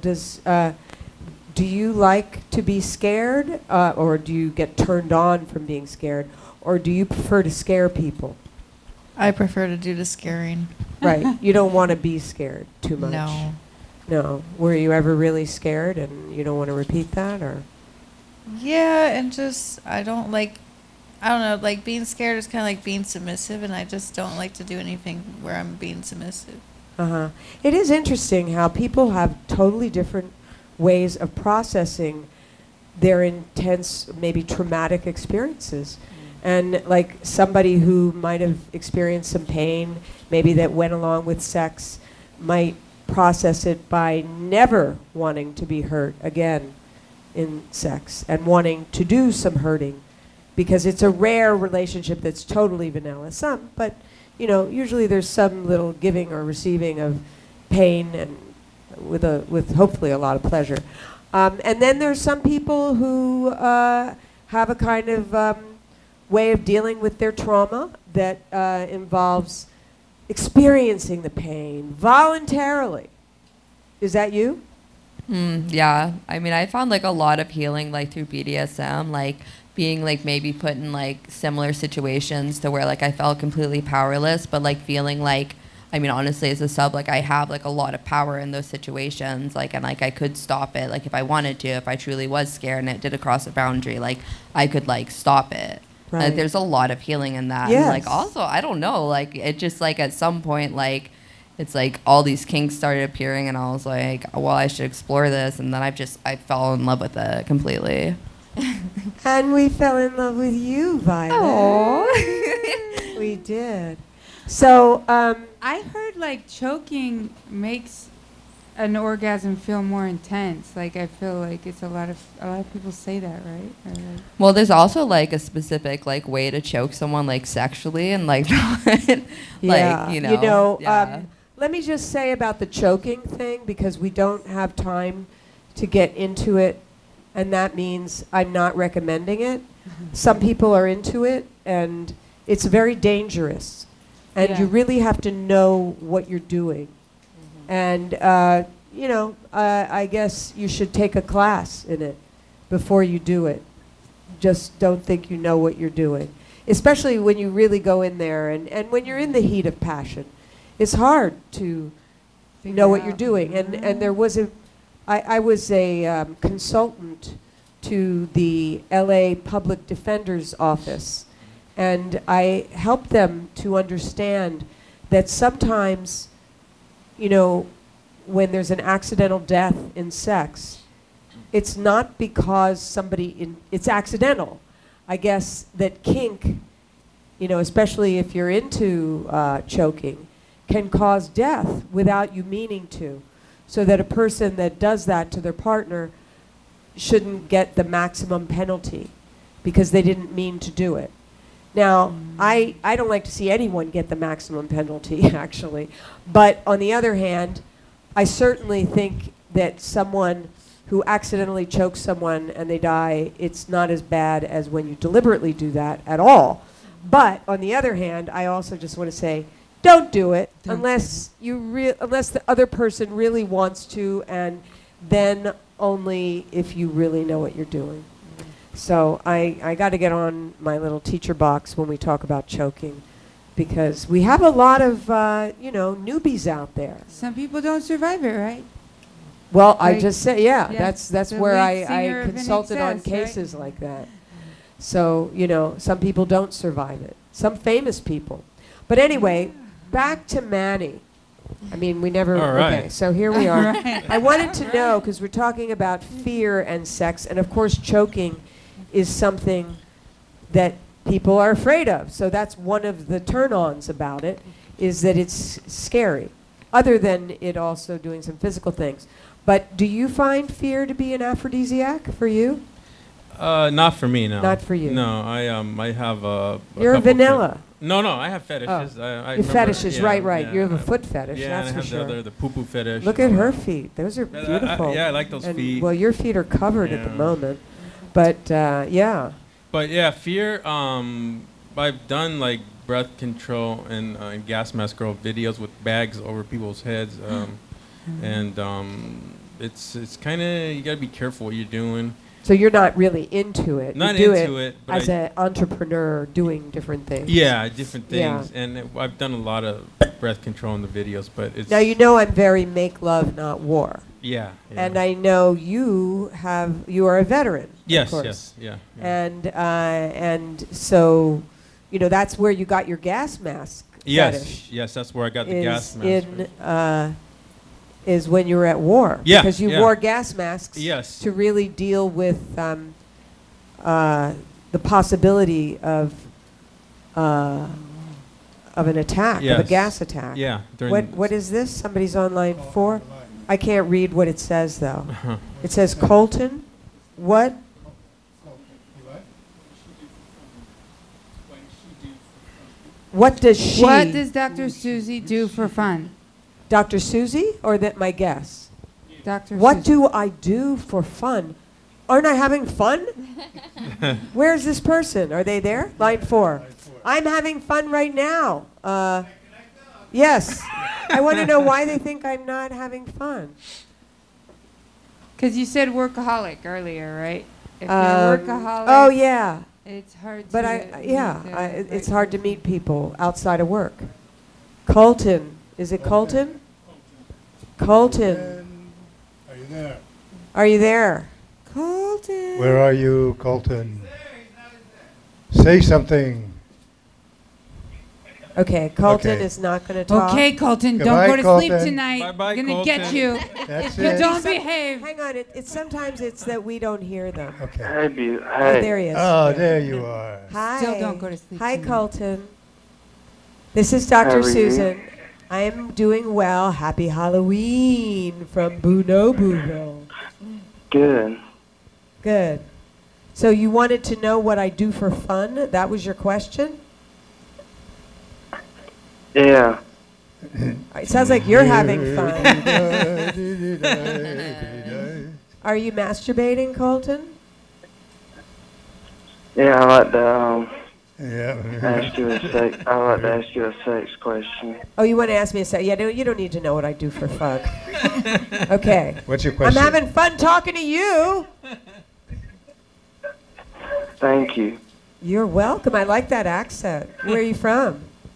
Do you like to be scared, or do you get turned on from being scared, or do you prefer to scare people? I prefer to do the scaring. Right. You don't want to be scared too much. No. No. Were you ever really scared, and you don't want to repeat that, or? Yeah, and just I don't know, like being scared is kind of like being submissive, and I just don't like to do anything where I'm being submissive. Uh-huh. It is interesting how people have totally different ways of processing their intense, maybe traumatic experiences. And like somebody who might have experienced some pain, maybe that went along with sex, might process it by never wanting to be hurt again in sex and wanting to do some hurting, because it's a rare relationship that's totally vanilla. Some, but you know, usually there's some little giving or receiving of pain, and with hopefully a lot of pleasure. And then there's some people who have a kind of way of dealing with their trauma that involves experiencing the pain voluntarily. Is that you? Yeah. I mean, I found like a lot of healing like through BDSM, like being like maybe put in like similar situations to where like I felt completely powerless, but like feeling like, I mean, honestly, as a sub, like I have like a lot of power in those situations, like, and like I could stop it, like if I wanted to, if I truly was scared and it did cross a boundary, like I could like stop it. Right. Like there's a lot of healing in that. Yes. And, like also, I don't know, like it just like at some point, like it's like all these kinks started appearing, and I was like, well, I should explore this, and then I fell in love with it completely. And we fell in love with you, Violet. We did. So, I heard like choking makes an orgasm feel more intense. Like I feel like it's a lot of people say that, right? Or like, Well, there's also like a specific like way to choke someone like sexually and like not yeah. like, you know. Yeah. Let me just say about the choking thing, because we don't have time to get into it, and that means I'm not recommending it. Some people are into it, and it's very dangerous, and Yeah. you really have to know what you're doing. And, you know, I guess you should take a class in it before you do it. Just don't think you know what you're doing, especially when you really go in there and when you're in the heat of passion. It's hard to know what you're doing. And there was I was a consultant to the LA Public Defender's Office, And I help them to understand that sometimes, you know, when there's an accidental death in sex, it's not because it's accidental. I guess that kink, you know, especially if you're into choking, can cause death without you meaning to. So that a person that does that to their partner shouldn't get the maximum penalty because they didn't mean to do it. Now, I don't like to see anyone get the maximum penalty, actually. But on the other hand, I certainly think that someone who accidentally chokes someone and they die, it's not as bad as when you deliberately do that at all. But on the other hand, I also just want to say, don't do it unless the other person really wants to, and then only if you really know what you're doing. So I got to get on my little teacher box when we talk about choking, because we have a lot of newbies out there. Some people don't survive it, right? Well, I Like- just said, that's the where lead I singer of consulted on NXS, right? cases like that. So, you know, some people don't survive it. Some famous people. But anyway, back to Manny. I mean, we never. All right. Okay, so here we are. Right. I wanted to know, because we're talking about fear and sex, and of course, choking is something that people are afraid of. So that's one of the turn-ons about it, is that it's scary, other than it also doing some physical things. But do you find fear to be an aphrodisiac for you? Not for me, no. Not for you. No, I have a. You're a couple vanilla. No, I have fetishes. Oh. I Your remember- fetishes, yeah, right. yeah, You have a foot fetish, Yeah, that's and I for have sure. the poo-poo fetish. Look at her feet. Those are beautiful. Yeah, I like those And, feet. well, your feet are covered at the Yeah. moment. But, yeah. But yeah, fear. I've done like breath control and gas mask girl videos with bags over people's heads, and it's kind of, you gotta be careful what you're doing. So you're not really into it. Not you do into it, but as an entrepreneur doing different things. Yeah, different Yeah. things, and I've done a lot of breath control in the videos, but it's Now, you know I'm very make love, not war. yeah. And I know you are a veteran. yes, of course. yes, yeah. And so, you know, that's where you got your gas mask fetish. Yes, that's where I got the gas mask. Is when you were at war. Yeah, Because you yeah. wore gas masks Yes. to really deal with the possibility of an attack, of a Yes. gas attack. Yeah. What is this? Somebody's on line 4? I can't read what it says, though. It says Colton. What? What does she? What does Dr. Susie do for fun? Dr. Susie, or that my guess? Dr. What Susie. do I do for fun? Aren't I having fun? Where's this person? Are they there? Line 4. I'm having fun right now. Yes. I want to know why they think I'm not having fun. Because you said workaholic earlier, right? If you're Um, workaholic, Oh, yeah. it's hard But to. it's hard to meet people outside of work. Colton. Is it Colton? Colton. Are you there? Are you there? Colton. Where are you, Colton? Say something. Okay, Colton Okay. is not going to talk. Okay, Colton, Goodbye, don't go to sleep Colton. tonight. Bye-bye, Gonna get Colton. you. That's You it. don't behave. Hang on, sometimes it's that we don't hear them. Okay. Oh, there he is. Oh, there you are. Hi. Still don't go to sleep Hi, tonight. Colton. This is Dr. Susan. I am doing well. Happy Halloween from Boonoboville. Good. Good. So you wanted to know what I do for fun? That was your question? Yeah. It sounds like you're having fun. Are you masturbating, Colton? Yeah, I like to Yeah. ask you a sex question. Oh, you want to ask me a second? Yeah, no, you don't need to know what I do for fun. Okay. What's your I'm question? having fun talking to you. Thank you. You're welcome. I like that accent. Where are you from?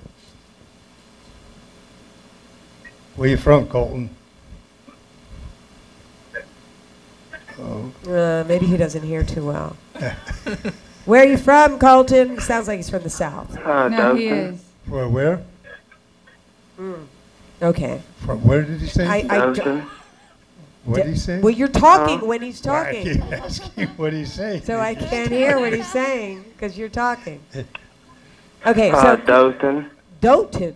Where you from, Colton? Oh. Maybe he doesn't hear too well. Where are you from, Colton? He sounds like he's from the South. No, he Dothan. is. For where? Okay. From where did he say? Dothan. What did he say? Well, you're talking when he's Well, I talking. keep asking what he say. So I can't hear what he's saying because you're talking. Okay, so Dothan. Dothan.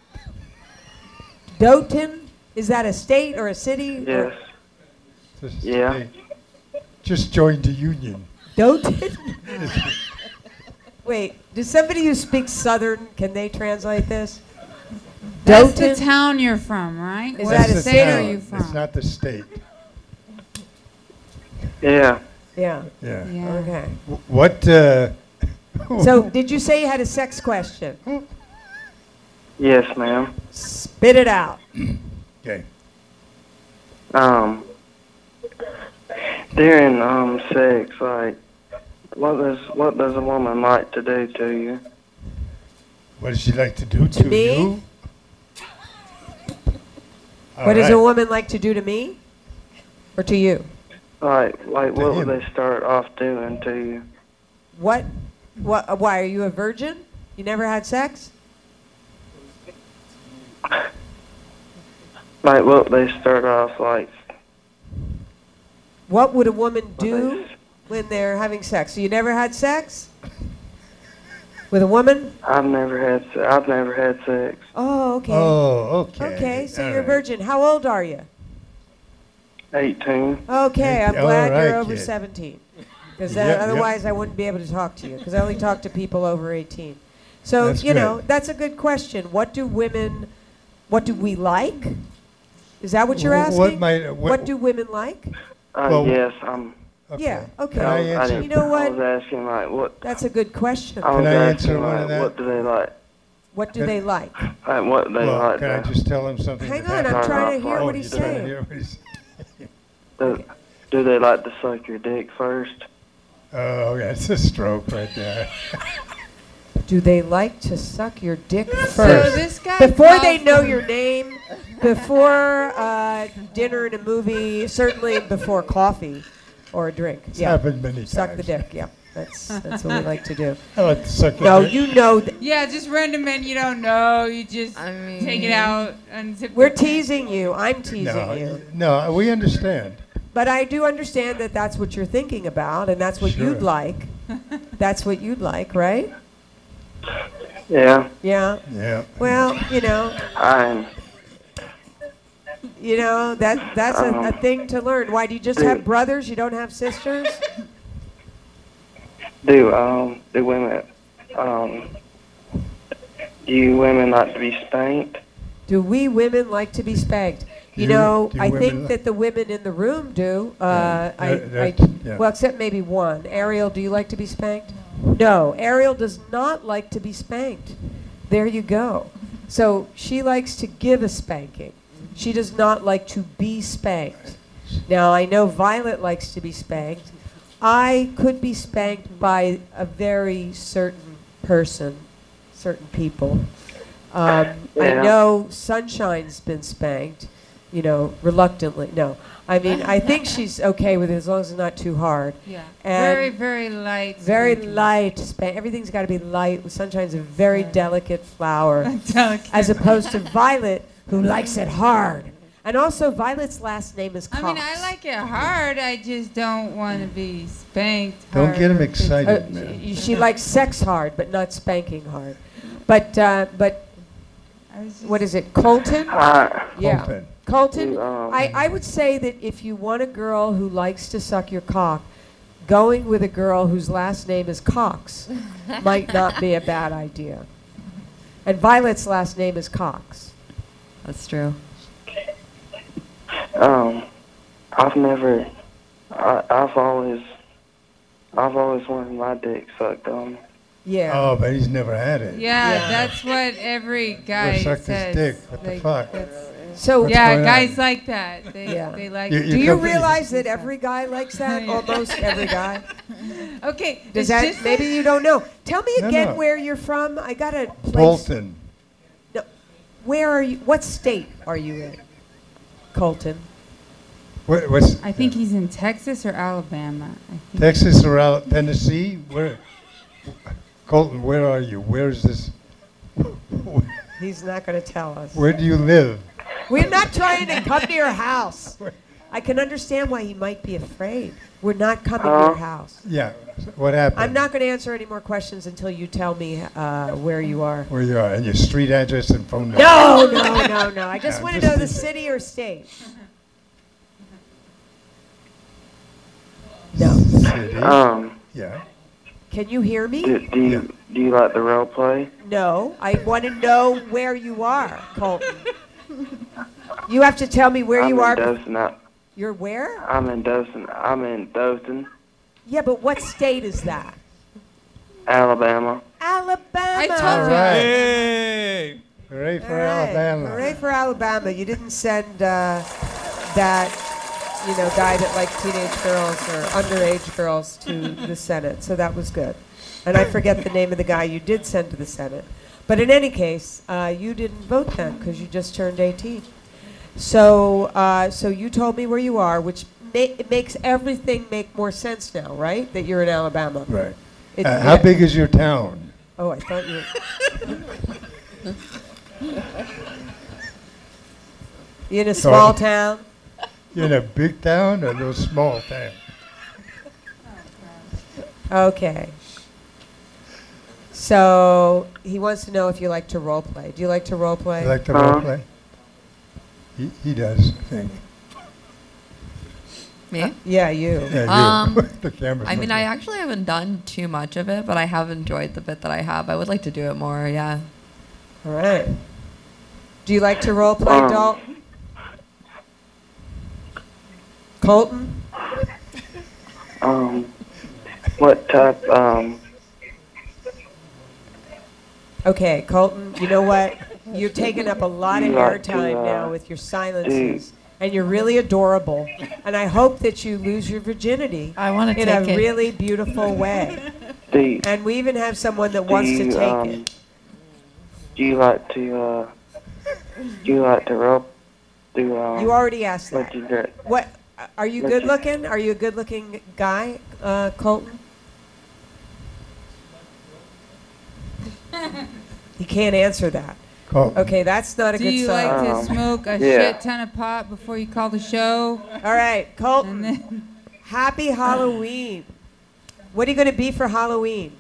Dothan? Is that a state or a city? Yes. Just Yeah. say, just joined the union. Dothan? Wait, does somebody who speaks Southern, can they translate this? That's the Dothan? town you're from, right? Is What that a the state are town. you from? It's not the state. Yeah. Yeah, Yeah. Yeah. okay. What? So did you say you had a sex question? Yes, ma'am. Spit it out. Okay. During sex, like, what does a woman like to do to you? What does she like to do to me? you? What does a woman like to do to me? Or to you? Like, what To would him. they start off doing to you? What? Why, are you a virgin? You never had sex? Like, what would they start off like? What would a woman What do they- when they're having sex? So you never had sex? With a woman? I've never had sex. Oh, okay. Oh, okay. Okay, so All you're a right. virgin. How old are you? 18. Okay, I'm All glad right, you're over kid. 17. Because Yep, yep. otherwise I wouldn't be able to talk to you. Because I only talk to people over 18. So, That's you know, good. that's a good question. What do we like? Is that what you're asking? What do women like? Well, Yes, Okay. Yeah, okay. Can I answer? You know I what? was asking like what. That's a good question. I was Can I asking answer one like of that? what do they like? What do they like? Like what they Well, like. can I to- just tell him something? Hang that on, I'm happened? trying to hear Oh, what he's you trying to saying. hear what he's- do they like to suck your dick first? Oh, that's a stroke right there. Do they like to suck your dick So first? this guy Before they calls know them- your name, before dinner and a movie, certainly before coffee or a drink. It's Yeah, happened many times. suck the dick. Yeah, that's what we like to do. I like to suck No, your dick. you know. Yeah, just random men you don't know. You just I mean, take it out, unzip We're the- teasing you. I'm teasing No, you. no, we understand. But I do understand that that's what you're thinking about, and that's what Sure. you'd like. That's what you'd like, right? Yeah. Yeah. Yeah. Well, I'm. that's a thing to learn. Why do you just have brothers? You don't have sisters? Do women do you women like to be spanked? Do we women like to be spanked? You Do- know, do I women think li- that the women in the room do. Yeah. Well, except maybe one. Ariel, do you like to be spanked? No, Ariel does not like to be spanked. There you go. So she likes to give a spanking. She does not like to be spanked. Now, I know Violet likes to be spanked. I could be spanked by a very certain person, certain people. I Yeah. know Sunshine's been spanked, reluctantly. No, I mean, I think she's okay with it as long as it's not too hard. Yeah. And Very, very light. very spanking. light spank. Everything's got to be light. Sunshine's a very delicate flower, Delicate. as opposed to Violet, who likes it hard. And also, Violet's last name is Cox. I mean, I like it hard. I just don't want to be spanked. Don't hard get him or physically. excited, man. She likes sex hard, but not spanking hard. But I was just- what is it, Colton? Yeah. Colton. Colton, You, I would say that if you want a girl who likes to suck your cock, going with a girl whose last name is Cox might not be a bad idea. And Violet's last name is Cox. That's true. I've never. I've always wanted my dick sucked on. Yeah. Oh, but he's never had it. Yeah, that's what every guy sucked his says. dick. What the fuck? So What's Yeah, going guys on? like that. They, Yeah. they like. You- do you company- realize that every guy likes that? Yeah. Almost every guy. Okay. Does it's that just maybe you don't know? Tell me No, again no. where you're from. I got a place. Bolton. No, where are you? What state are you in? Colton. What's I think he's in Texas or Alabama. I think. Texas or Tennessee? Where? Colton, where are you? Where's this? He's not going to tell us. Where do you live? We're not trying to come to your house. I can understand why he might be afraid. We're not coming to your house. Yeah. What happened? I'm not going to answer any more questions until you tell me where you are. Where you are, and your street address and phone number. No. I just No, want to just know the the- city or state. No. City. Yeah. Can you hear me? Do you like the role play? No. I want to know where you are, Colton. You have to tell me where you are. I'm in Dothan. You're where? I'm in Dothan, Yeah, but what state is that? Alabama. Alabama. I told All you. right. Hey! Hooray for All right. Alabama. Hooray for Alabama. You didn't send that, guy that liked teenage girls or underage girls to the Senate. So that was good. And I forget the name of the guy you did send to the Senate. But in any case, you didn't vote then because you just turned 18. So you told me where you are, which it makes everything make more sense now, right? That you're in Alabama. Right. It- How big is your town? Oh, I thought you were. You in a small town? You in a big town or a little small town? Okay. So he wants to know if you like to role play. Do you like to role play? You like to role play? He does, I think. Me? Yeah, you. Yeah, you. The camera's I mean, not I there. actually haven't done too much of it, but I have enjoyed the bit that I have. I would like to do it more, yeah. All right. Do you like to role play, Dalton? Colton? What type, Okay, Colton, you know what? You're taking up a lot of You like to, airtime now with your silences. And you're really adorable. And I hope that you lose your virginity I want to in take a it. really beautiful way. do And we even have someone that wants to you, take it. do you like to role, You already asked what that. you get? What? Are you What's good your- looking? Are you a good looking guy, Colton? He can't answer that. Colton. Okay, that's not a Do good you sign. like to smoke a yeah. shit ton of pot before you call the show? All right, And Colton. then Happy Halloween. What are you going to be for Halloween?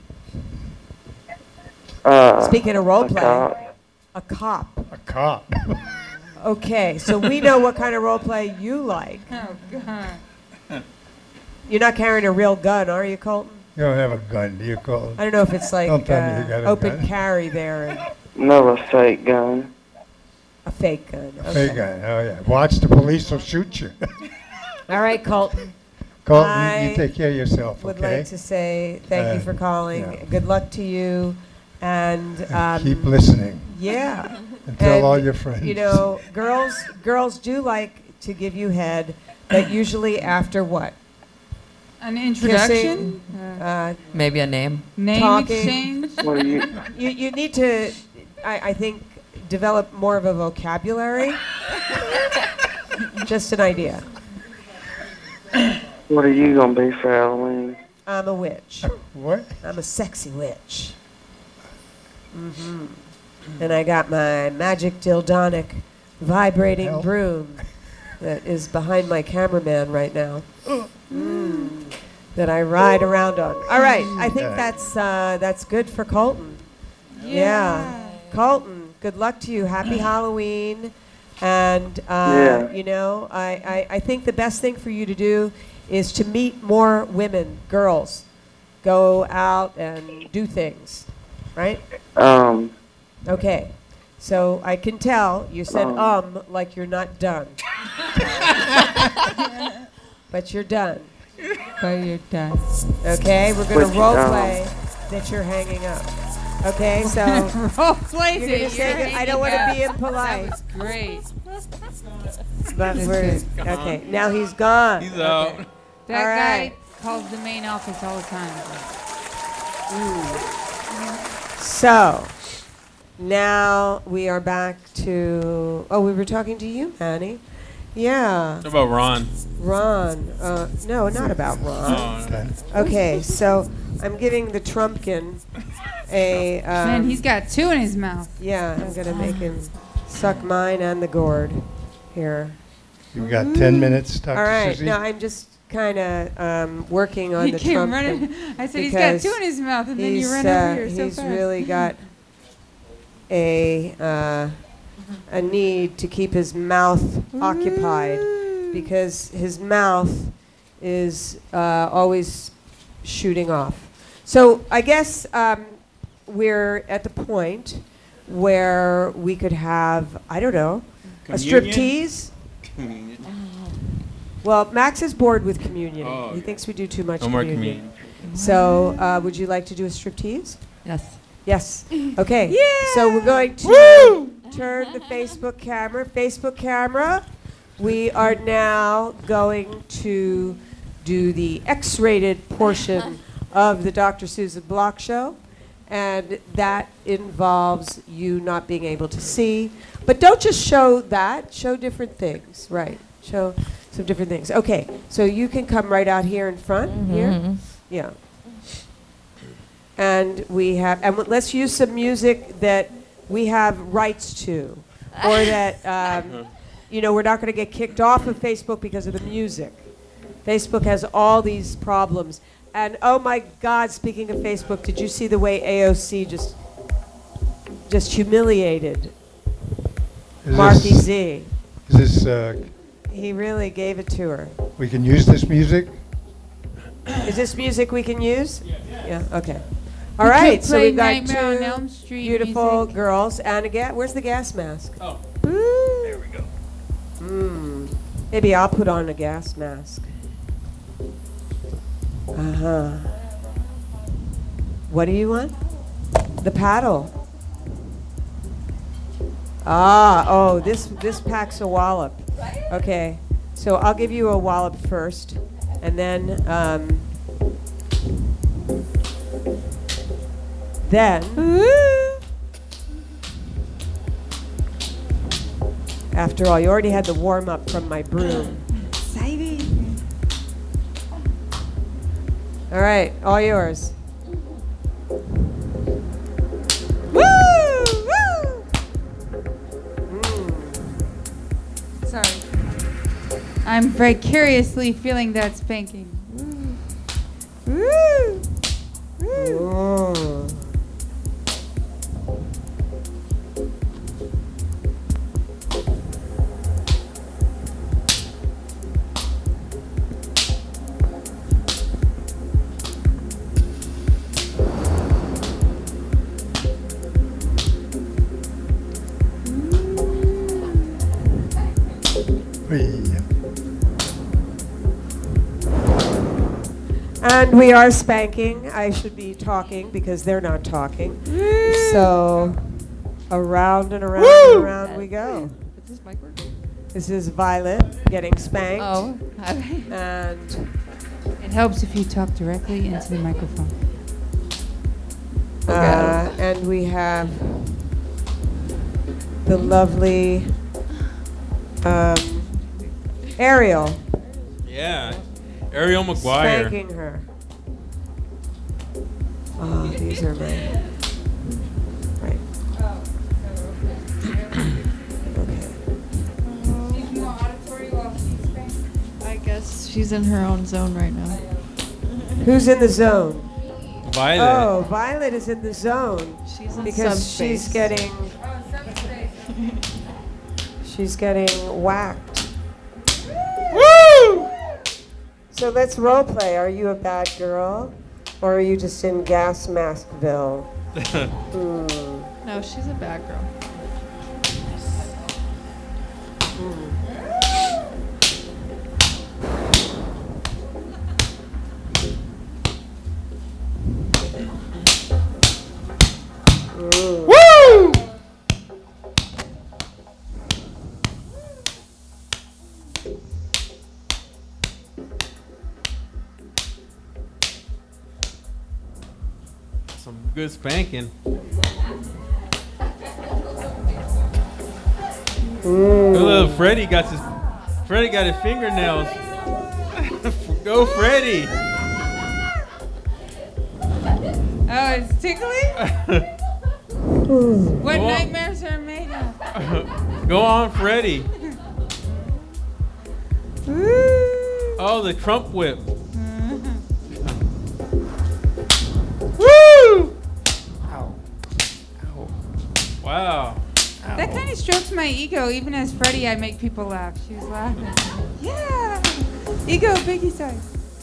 Speaking of role a play, cop. a cop. A cop. Okay, so we know what kind of role play you like. oh god. You're not carrying a real gun, are you, Colton? You don't have a gun, do you, Colton? I don't know if it's like Don't tell me you got a open gun. carry there and No, a fake gun. a fake gun. A Okay. fake gun, oh yeah. Watch, the police will shoot you. All right, Colton. Colton, I you take care of yourself, Would okay? like to say thank you for calling. yeah. Good luck to you, and Keep listening yeah. and tell all And, your friends. You know, girls do like to give you head, but usually after what? An introduction? Maybe a name. Name talking. exchange? What do you? You need to, I think, develop more of a vocabulary. Just an idea. What are you gonna be for Halloween? I'm a witch. What? I'm a sexy witch. And I got my magic dildonic vibrating Hell. broom that is behind my cameraman right now. That I ride around on. All right, I think that's good for Colton. Yeah. Colton, good luck to you. Happy Halloween. And, Yeah. you know, I think the best thing for you to do is to meet more women, girls. Go out and do things, right? Okay. So I can tell you said like you're not done. But you're done. But you're done. Okay? We're going Which, to role play that you're hanging up. Okay? So Role plays you're going to it. say, You're I don't want to hanging be up. impolite. That was great. But we're, okay. Now he's gone. He's out. That All right. guy calls the main office all the time. So now we are back to, we were talking to you, Annie. Yeah. What about Ron? Ron. No, not about Ron. Oh, no. Okay, so I'm giving the Trumpkin a. Man, he's got two in his mouth. Yeah, I'm gonna make him suck mine and the gourd here. You've got 10 minutes, Dr. All right, Susie. now I'm just kind of working on He the came Trumpkin. running. I said he's got two in his mouth, and then you ran over here so He's fast. really got a need to keep his mouth occupied because his mouth is always shooting off. So I guess we're at the point where we could have, I don't know, a striptease. Communion. Well, Max is bored with communion. Oh, He okay. thinks we do too much No more communion. communion. So would you like to do a striptease? Yes. Yes. Okay. Yeah! So we're going to turn the Facebook camera. Facebook camera. We are now going to do the X-rated portion of the Dr. Susan Block Show. And that involves you not being able to see. But don't just show that. Show different things. Right. Show some different things. Okay. So you can come right out here in front. Here. Yeah. And we have, and let's use some music that we have rights to, or that, you know, we're not going to get kicked off of Facebook because of the music. Facebook has all these problems. And oh my God, speaking of Facebook, did you see the way AOC just humiliated Marky Z? Is this, He really gave it to her. we can use this music? Is this music we can use? Yeah. Okay. All We right. could So play we've got Nightmare on two Elm Street beautiful music. girls and a gas. Where's the gas mask? Oh, Ooh. there we go. Maybe I'll put on a gas mask. What do you want? The paddle. Oh, this packs a wallop. Okay, so I'll give you a wallop first, and then after all, you already had the warm up from my broom. Exciting. All right, all yours. Sorry. I'm vicariously feeling that spanking. Woo! Oh. And we are spanking. I should be talking because they're not talking. So around and around and around we go. Is this mic working? This is Violet getting spanked. Oh. And It helps if you talk directly into the microphone. and we have the lovely Ariel Yeah. Ariel McGuire. spanking her. Oh, these are my. Right. Okay. I guess she's in her own zone right now. Who's in the zone? Violet. Oh, Violet is in the zone She's in because subspace. she's getting whacked. Woo! So let's role play. Are you a bad girl, or are you just in gas maskville? No, she's a bad girl. Woo! Some good spanking. Little Freddie got his Freddie got his fingernails. Go, Freddie. Oh, it's tickling? What Go on. nightmares are made of? Go on, Freddie. Woo! Oh, the Trump whip. Woo! Ow. Ow. Wow. That kind of strokes my ego. Even as Freddie, I make people laugh. She was laughing. Yeah. Ego, biggie size.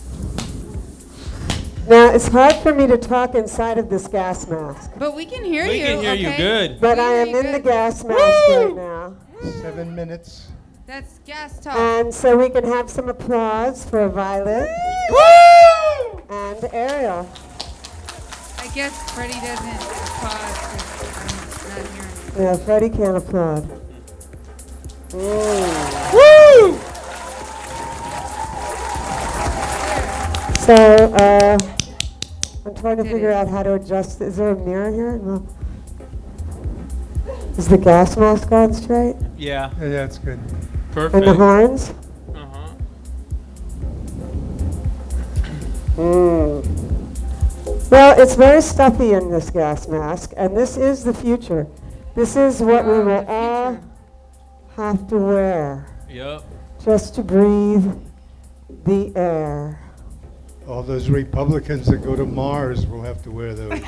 Now, it's hard for me to talk inside of this gas mask, But we can hear We you. can hear you okay? good. but We I hear am you in the good. gas mask right now. 7 minutes. That's gas talk. And so we can have some applause for Violet and Ariel. I guess Freddie doesn't pause because I'm not hearing it. Yeah, Freddie can't applaud. Woo! So, I'm trying to figure out how to adjust. Is there a mirror here? No. Is the gas mask on straight? Yeah. Yeah, that's good. Perfect. And the horns? Uh-huh. Well, it's very stuffy in this gas mask, and this is the future. This is what we will all have to wear Yep. just to breathe the air. All those Republicans that go to Mars will have to wear those.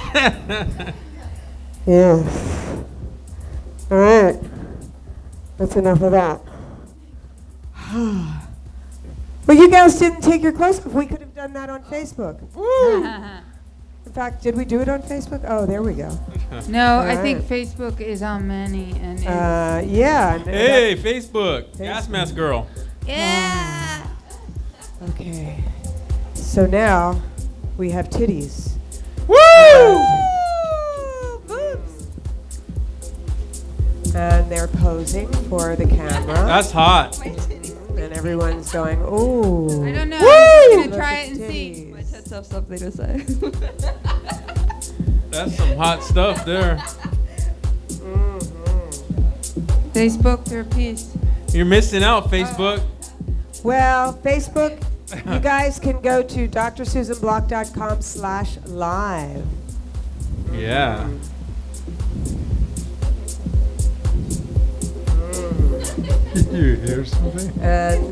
Yes. All right. That's enough of that. Well, you guys didn't take your clothes off. We could have done that on Facebook. In fact, did we do it on Facebook? Oh, there we go. No, I Alright. think Facebook is on many and Yeah. and Hey, Facebook. Gas mask girl. yeah. Okay. So now we have titties. Woo! Boobs. And they're posing for the camera. That's hot. And everyone's going, ooh. I don't know. I'm just Look gonna try at it and see. titties. Tits have something to say. That's some hot stuff there. They spoke their piece. You're missing out, Facebook. Well, Facebook, you guys can go to drsusanblock.com/live. Yeah. You hear something? And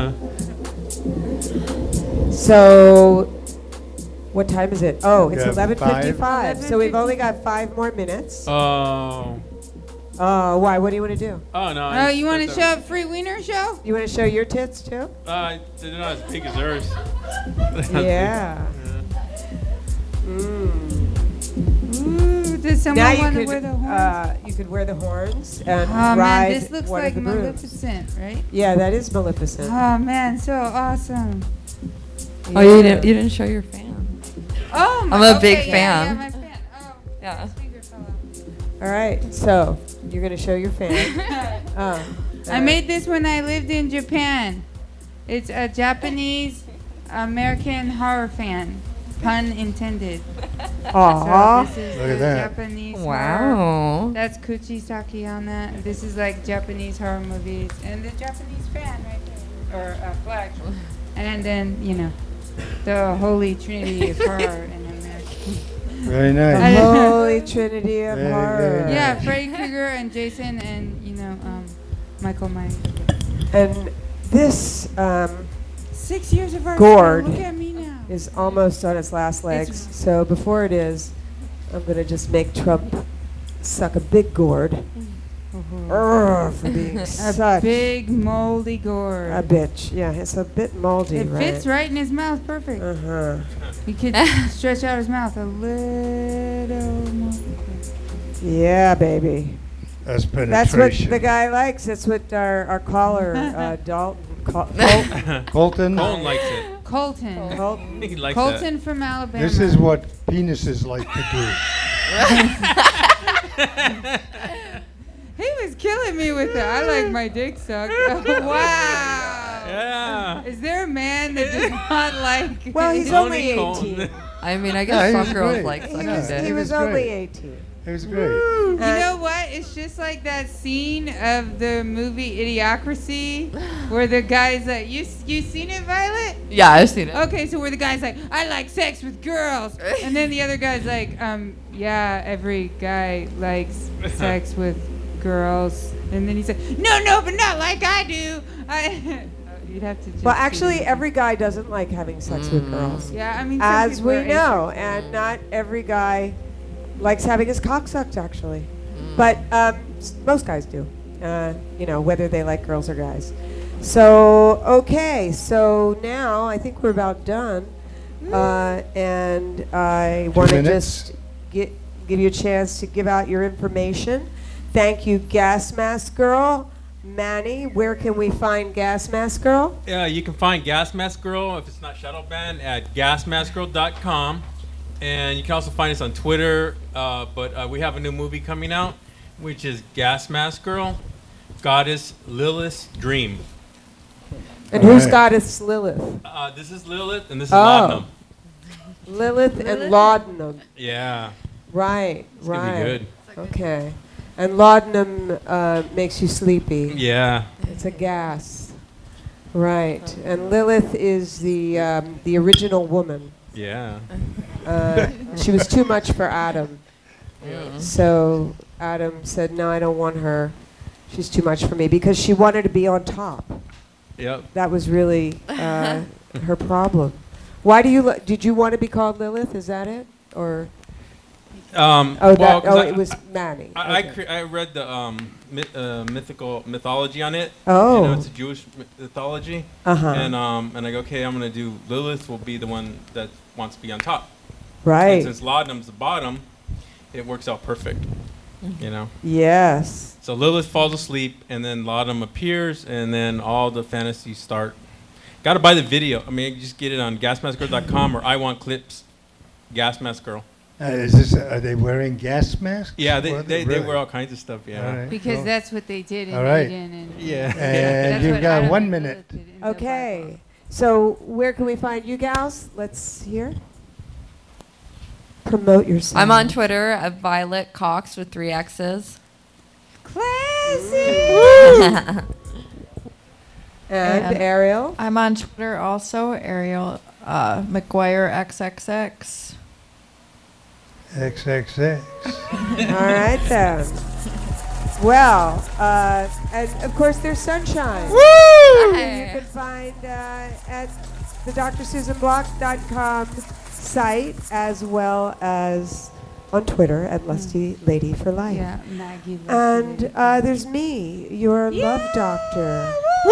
so, what time is it? Oh, it's Yeah, 11:55. So we've only got 5 more minutes. Oh. Why? What do you want to do? Oh, no. Oh, you want to that's show up free wiener show? You want to show your tits too? They're not as big as hers. Yeah. Ooh, does someone Now want to wear the horns? you could wear the horns and Oh ride man, this looks one like of the brooms. Maleficent, right? Yeah, that is Maleficent. Oh man, so awesome. Oh, you didn't show your fan. Oh, I'm a big yeah, fan. Yeah, my fan. Oh, Yeah. my speaker fell out. All right, so you're gonna show your fan. I made this when I lived in Japan. It's a Japanese American horror fan. Pun intended. Aww. So this is Look at the that. Japanese horror. Wow. That's Kuchisaki on that. This is like Japanese horror movies. And the Japanese fan right there. Or flag. And then, the Holy Trinity of horror in America. Very The nice. I don't know. Holy Trinity of Very, horror. very nice. Yeah, Freddy Krueger and Jason and, Michael Myers. And this 6 years of art. Gourd Look at me now. is almost on its last legs. It's- So before it is, I'm gonna just make Trump suck a big gourd. Urgh, for being A such big moldy gourd. a bitch. Yeah, it's a bit moldy, It right? fits right in his mouth, perfect. Uh-huh. He could stretch out his mouth a little more. Yeah, baby. That's That's what penetration. the guy likes. That's what our caller, Dalton, Colton. Colton, Colton likes it. Colton. Colton. He likes Colton from Alabama. this is what penises like to do. He was killing me with it. I like my dick sucked. Wow. that. Yeah. Is there a man that does not like? Well, he's Tony only Colton. 18. I mean, I Yeah, guess he some was girls great. like He sucking was, dick. he He was was only great. 18. It was great. You know what? It's just like that scene of the movie Idiocracy where the guy's like, you seen it, Violet? Yeah, I've seen it. Okay, so where the guy's like, I like sex with girls. And then the other guy's like, yeah, every guy likes sex with girls. And then he's like, no, but not like I do. You'd have to just Well, actually, every guy doesn't like having sex with girls. Yeah, I mean, some As people we are know, interested. and not every guy likes having his cock sucked, actually. But most guys do, whether they like girls or guys. So, okay, so now I think we're about done. And I want to minutes. just give you a chance to give out your information. Thank you, Gas Mask Girl. Manny, where can we find Gas Mask Girl? Yeah, you can find Gas Mask Girl, if it's not shadow banned, at gasmaskgirl.com. And you can also find us on Twitter, but we have a new movie coming out, which is Gas Mask Girl, Goddess Lilith's Dream. And who's Goddess Lilith? This is Lilith, and this is Laudanum. Lilith and Laudanum. Yeah. Right, It's gonna be good. Okay. And laudanum makes you sleepy. Yeah. It's a gas. Right. And Lilith is the original woman. Yeah. She was too much for Adam. So Adam said, no, I don't want her. She's too much for me, because she wanted to be on top. Yep. That was really her problem. Why do you did you want to be called Lilith? Is that it? Or it was Manny. I read the mythology on it. Oh. You know, it's a Jewish mythology. Uh-huh. And I go, okay, I'm gonna do Lilith will be the one that wants to be on top. Right. And since Laudanum's the bottom, it works out perfect. You know. Yes. So Lilith falls asleep, and then Laudanum appears, and then all the fantasies start. Got to buy the video. I mean, you just get it on gasmaskgirl.com or I Want Clips, Gas Mask Girl. Are they wearing gas masks? Yeah, they Really? wear all kinds of stuff. Yeah. All right, Because cool. that's what they did in All right. Eden. And Yeah. And That's you've what got Adam 1 and minute. Lilith did in the Okay. So where can we find you gals? Let's hear. Promote yourself. I'm on Twitter at Violet Cox with 3 X's. Classic. And Ariel. I'm on Twitter also, Ariel McGuire XXX. XXX. All right then. Well, and of course there's Sunshine. Woo! You can find at the drsusanblock.com site, as well as on Twitter at Lusty Lady for Life. Yeah, Maggie. And there's me, your love doctor.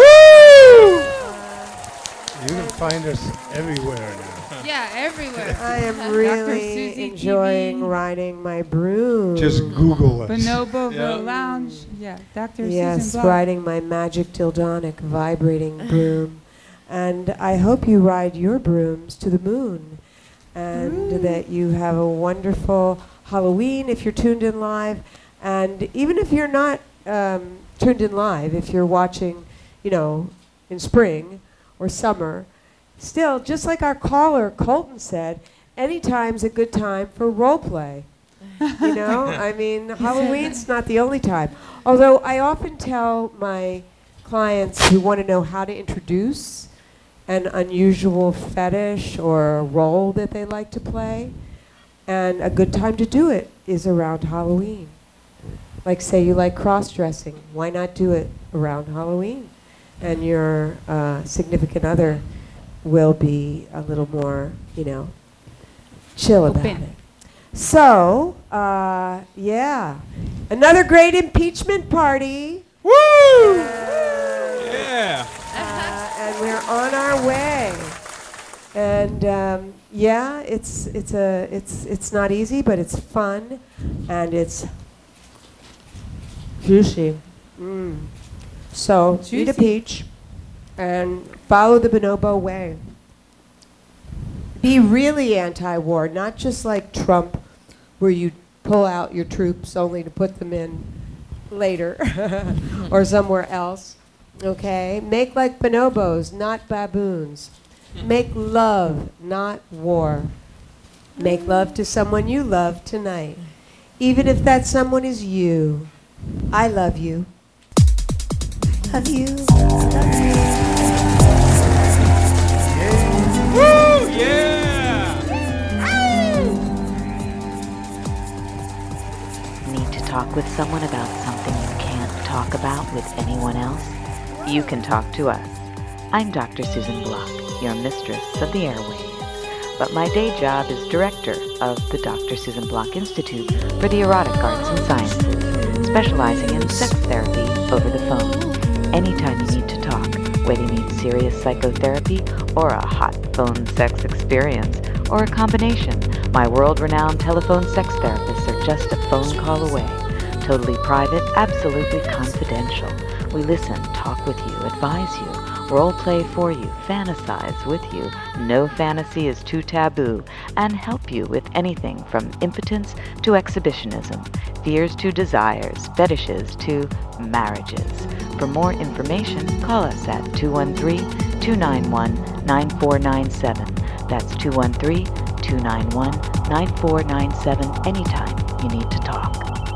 You can find us everywhere now. Yeah, everywhere. I am Dr. really Susie enjoying TV. riding my broom. Just Google us. Bonoboville Lounge. Yeah, Dr. Yes, Susan Block. riding my magic dildonic vibrating broom. And I hope you ride your brooms to the moon. And that you have a wonderful Halloween if you're tuned in live. And even if you're not tuned in live, if you're watching, in spring or summer, still, just like our caller Colton said, anytime's a good time for role play. I mean, Halloween's not the only time. Although I often tell my clients who want to know how to introduce an unusual fetish or a role that they like to play, and a good time to do it is around Halloween. Like, say you like cross-dressing, why not do it around Halloween? And your significant other will be a little more, chill about it. So, yeah. Another great impeachment party. Woo! Yeah. And we're on our way. And yeah, it's not easy, but it's fun, and it's juicy. So eat a peach and follow the bonobo way. Be really anti-war, not just like Trump, where you pull out your troops only to put them in later or somewhere else. Okay? Make like bonobos, not baboons. Make love, not war. Make love to someone you love tonight. even if that someone is you. I love you. I love you. Woo! Yeah! Need to talk with someone about something you can't talk about with anyone else? You can talk to us. I'm Dr. Susan Block, your mistress of the airwaves. But my day job is director of the Dr. Susan Block Institute for the Erotic Arts and Sciences, specializing in sex therapy over the phone. Anytime you need to talk, whether you need serious psychotherapy or a hot phone sex experience, or a combination, my world-renowned telephone sex therapists are just a phone call away. Totally private, absolutely confidential. We listen, talk with you, advise you, role play for you, fantasize with you, no fantasy is too taboo, and help you with anything from impotence to exhibitionism, fears to desires, fetishes to marriages. For more information, call us at 213-291-9497. That's 213-291-9497 anytime you need to talk.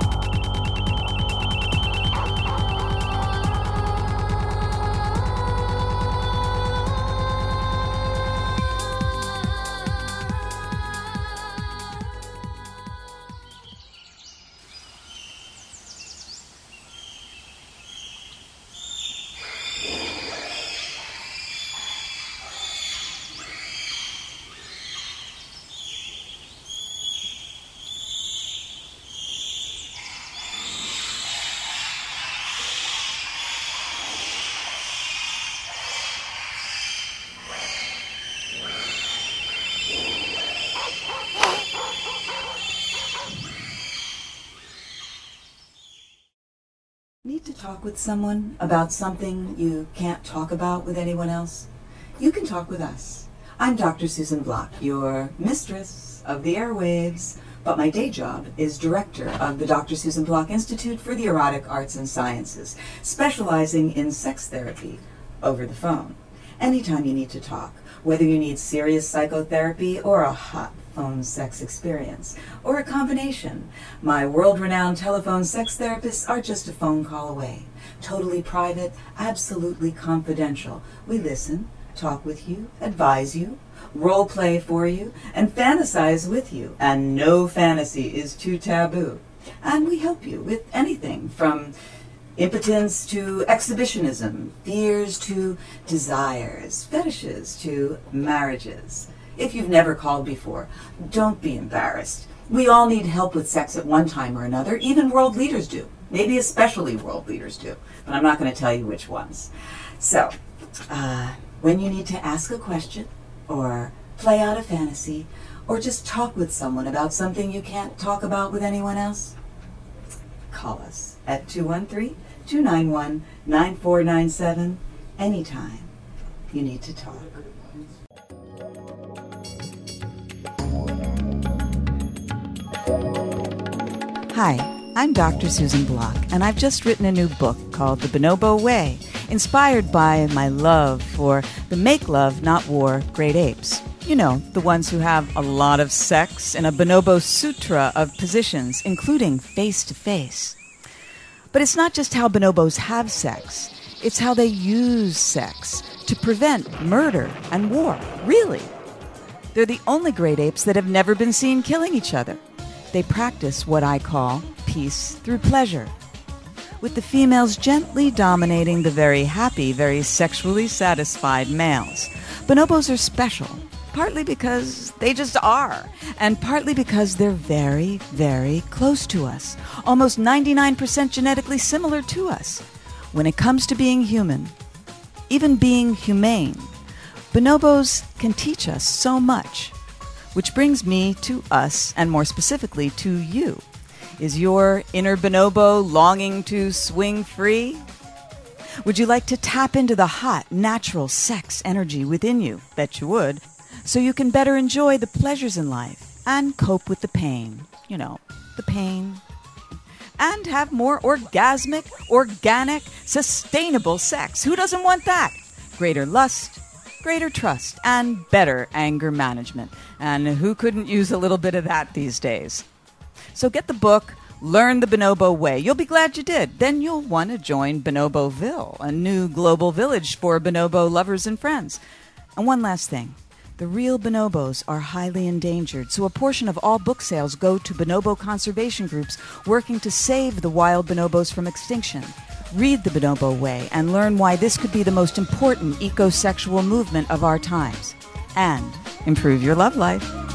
Need to talk with someone about something you can't talk about with anyone else? You can talk with us. I'm Dr. Susan Block, your mistress of the airwaves, but my day job is director of the Dr. Susan Block Institute for the Erotic Arts and Sciences, specializing in sex therapy over the phone. Anytime you need to talk, whether you need serious psychotherapy or a hot phone sex experience, or a combination, my world-renowned telephone sex therapists are just a phone call away. Totally private, absolutely confidential. We listen, talk with you, advise you, role play for you, and fantasize with you. And no fantasy is too taboo. And we help you with anything from impotence to exhibitionism, fears to desires, fetishes to marriages. If you've never called before, don't be embarrassed. We all need help with sex at one time or another. Even world leaders do. Maybe especially world leaders do. But I'm not going to tell you which ones. So, when you need to ask a question, or play out a fantasy, or just talk with someone about something you can't talk about with anyone else, call us at 213-291-9497 anytime you need to talk. Hi, I'm Dr. Susan Block, and I've just written a new book called The Bonobo Way, inspired by my love for the make love, not war great apes. You know, the ones who have a lot of sex in a bonobo sutra of positions, including face-to-face. But it's not just how bonobos have sex, it's how they use sex to prevent murder and war, really. They're the only great apes that have never been seen killing each other. They practice what I call peace through pleasure, with the females gently dominating the very happy, very sexually satisfied males. Bonobos are special, partly because they just are, and partly because they're very, very close to us, almost 99% genetically similar to us. When it comes to being human, even being humane, bonobos can teach us so much. Which brings me to us, and more specifically to you. Is your inner bonobo longing to swing free? Would you like to tap into the hot, natural sex energy within you? Bet you would. So you can better enjoy the pleasures in life and cope with the pain. You know, the pain. And have more orgasmic, organic, sustainable sex. Who doesn't want that? Greater lust, greater trust, and better anger management. And who couldn't use a little bit of that these days? So get the book, Learn the Bonobo Way. You'll be glad you did. Then you'll want to join Bonoboville, a new global village for bonobo lovers and friends. And one last thing. The real bonobos are highly endangered, so a portion of all book sales go to bonobo conservation groups working to save the wild bonobos from extinction. Read The Bonobo Way and learn why this could be the most important ecosexual movement of our times. And improve your love life.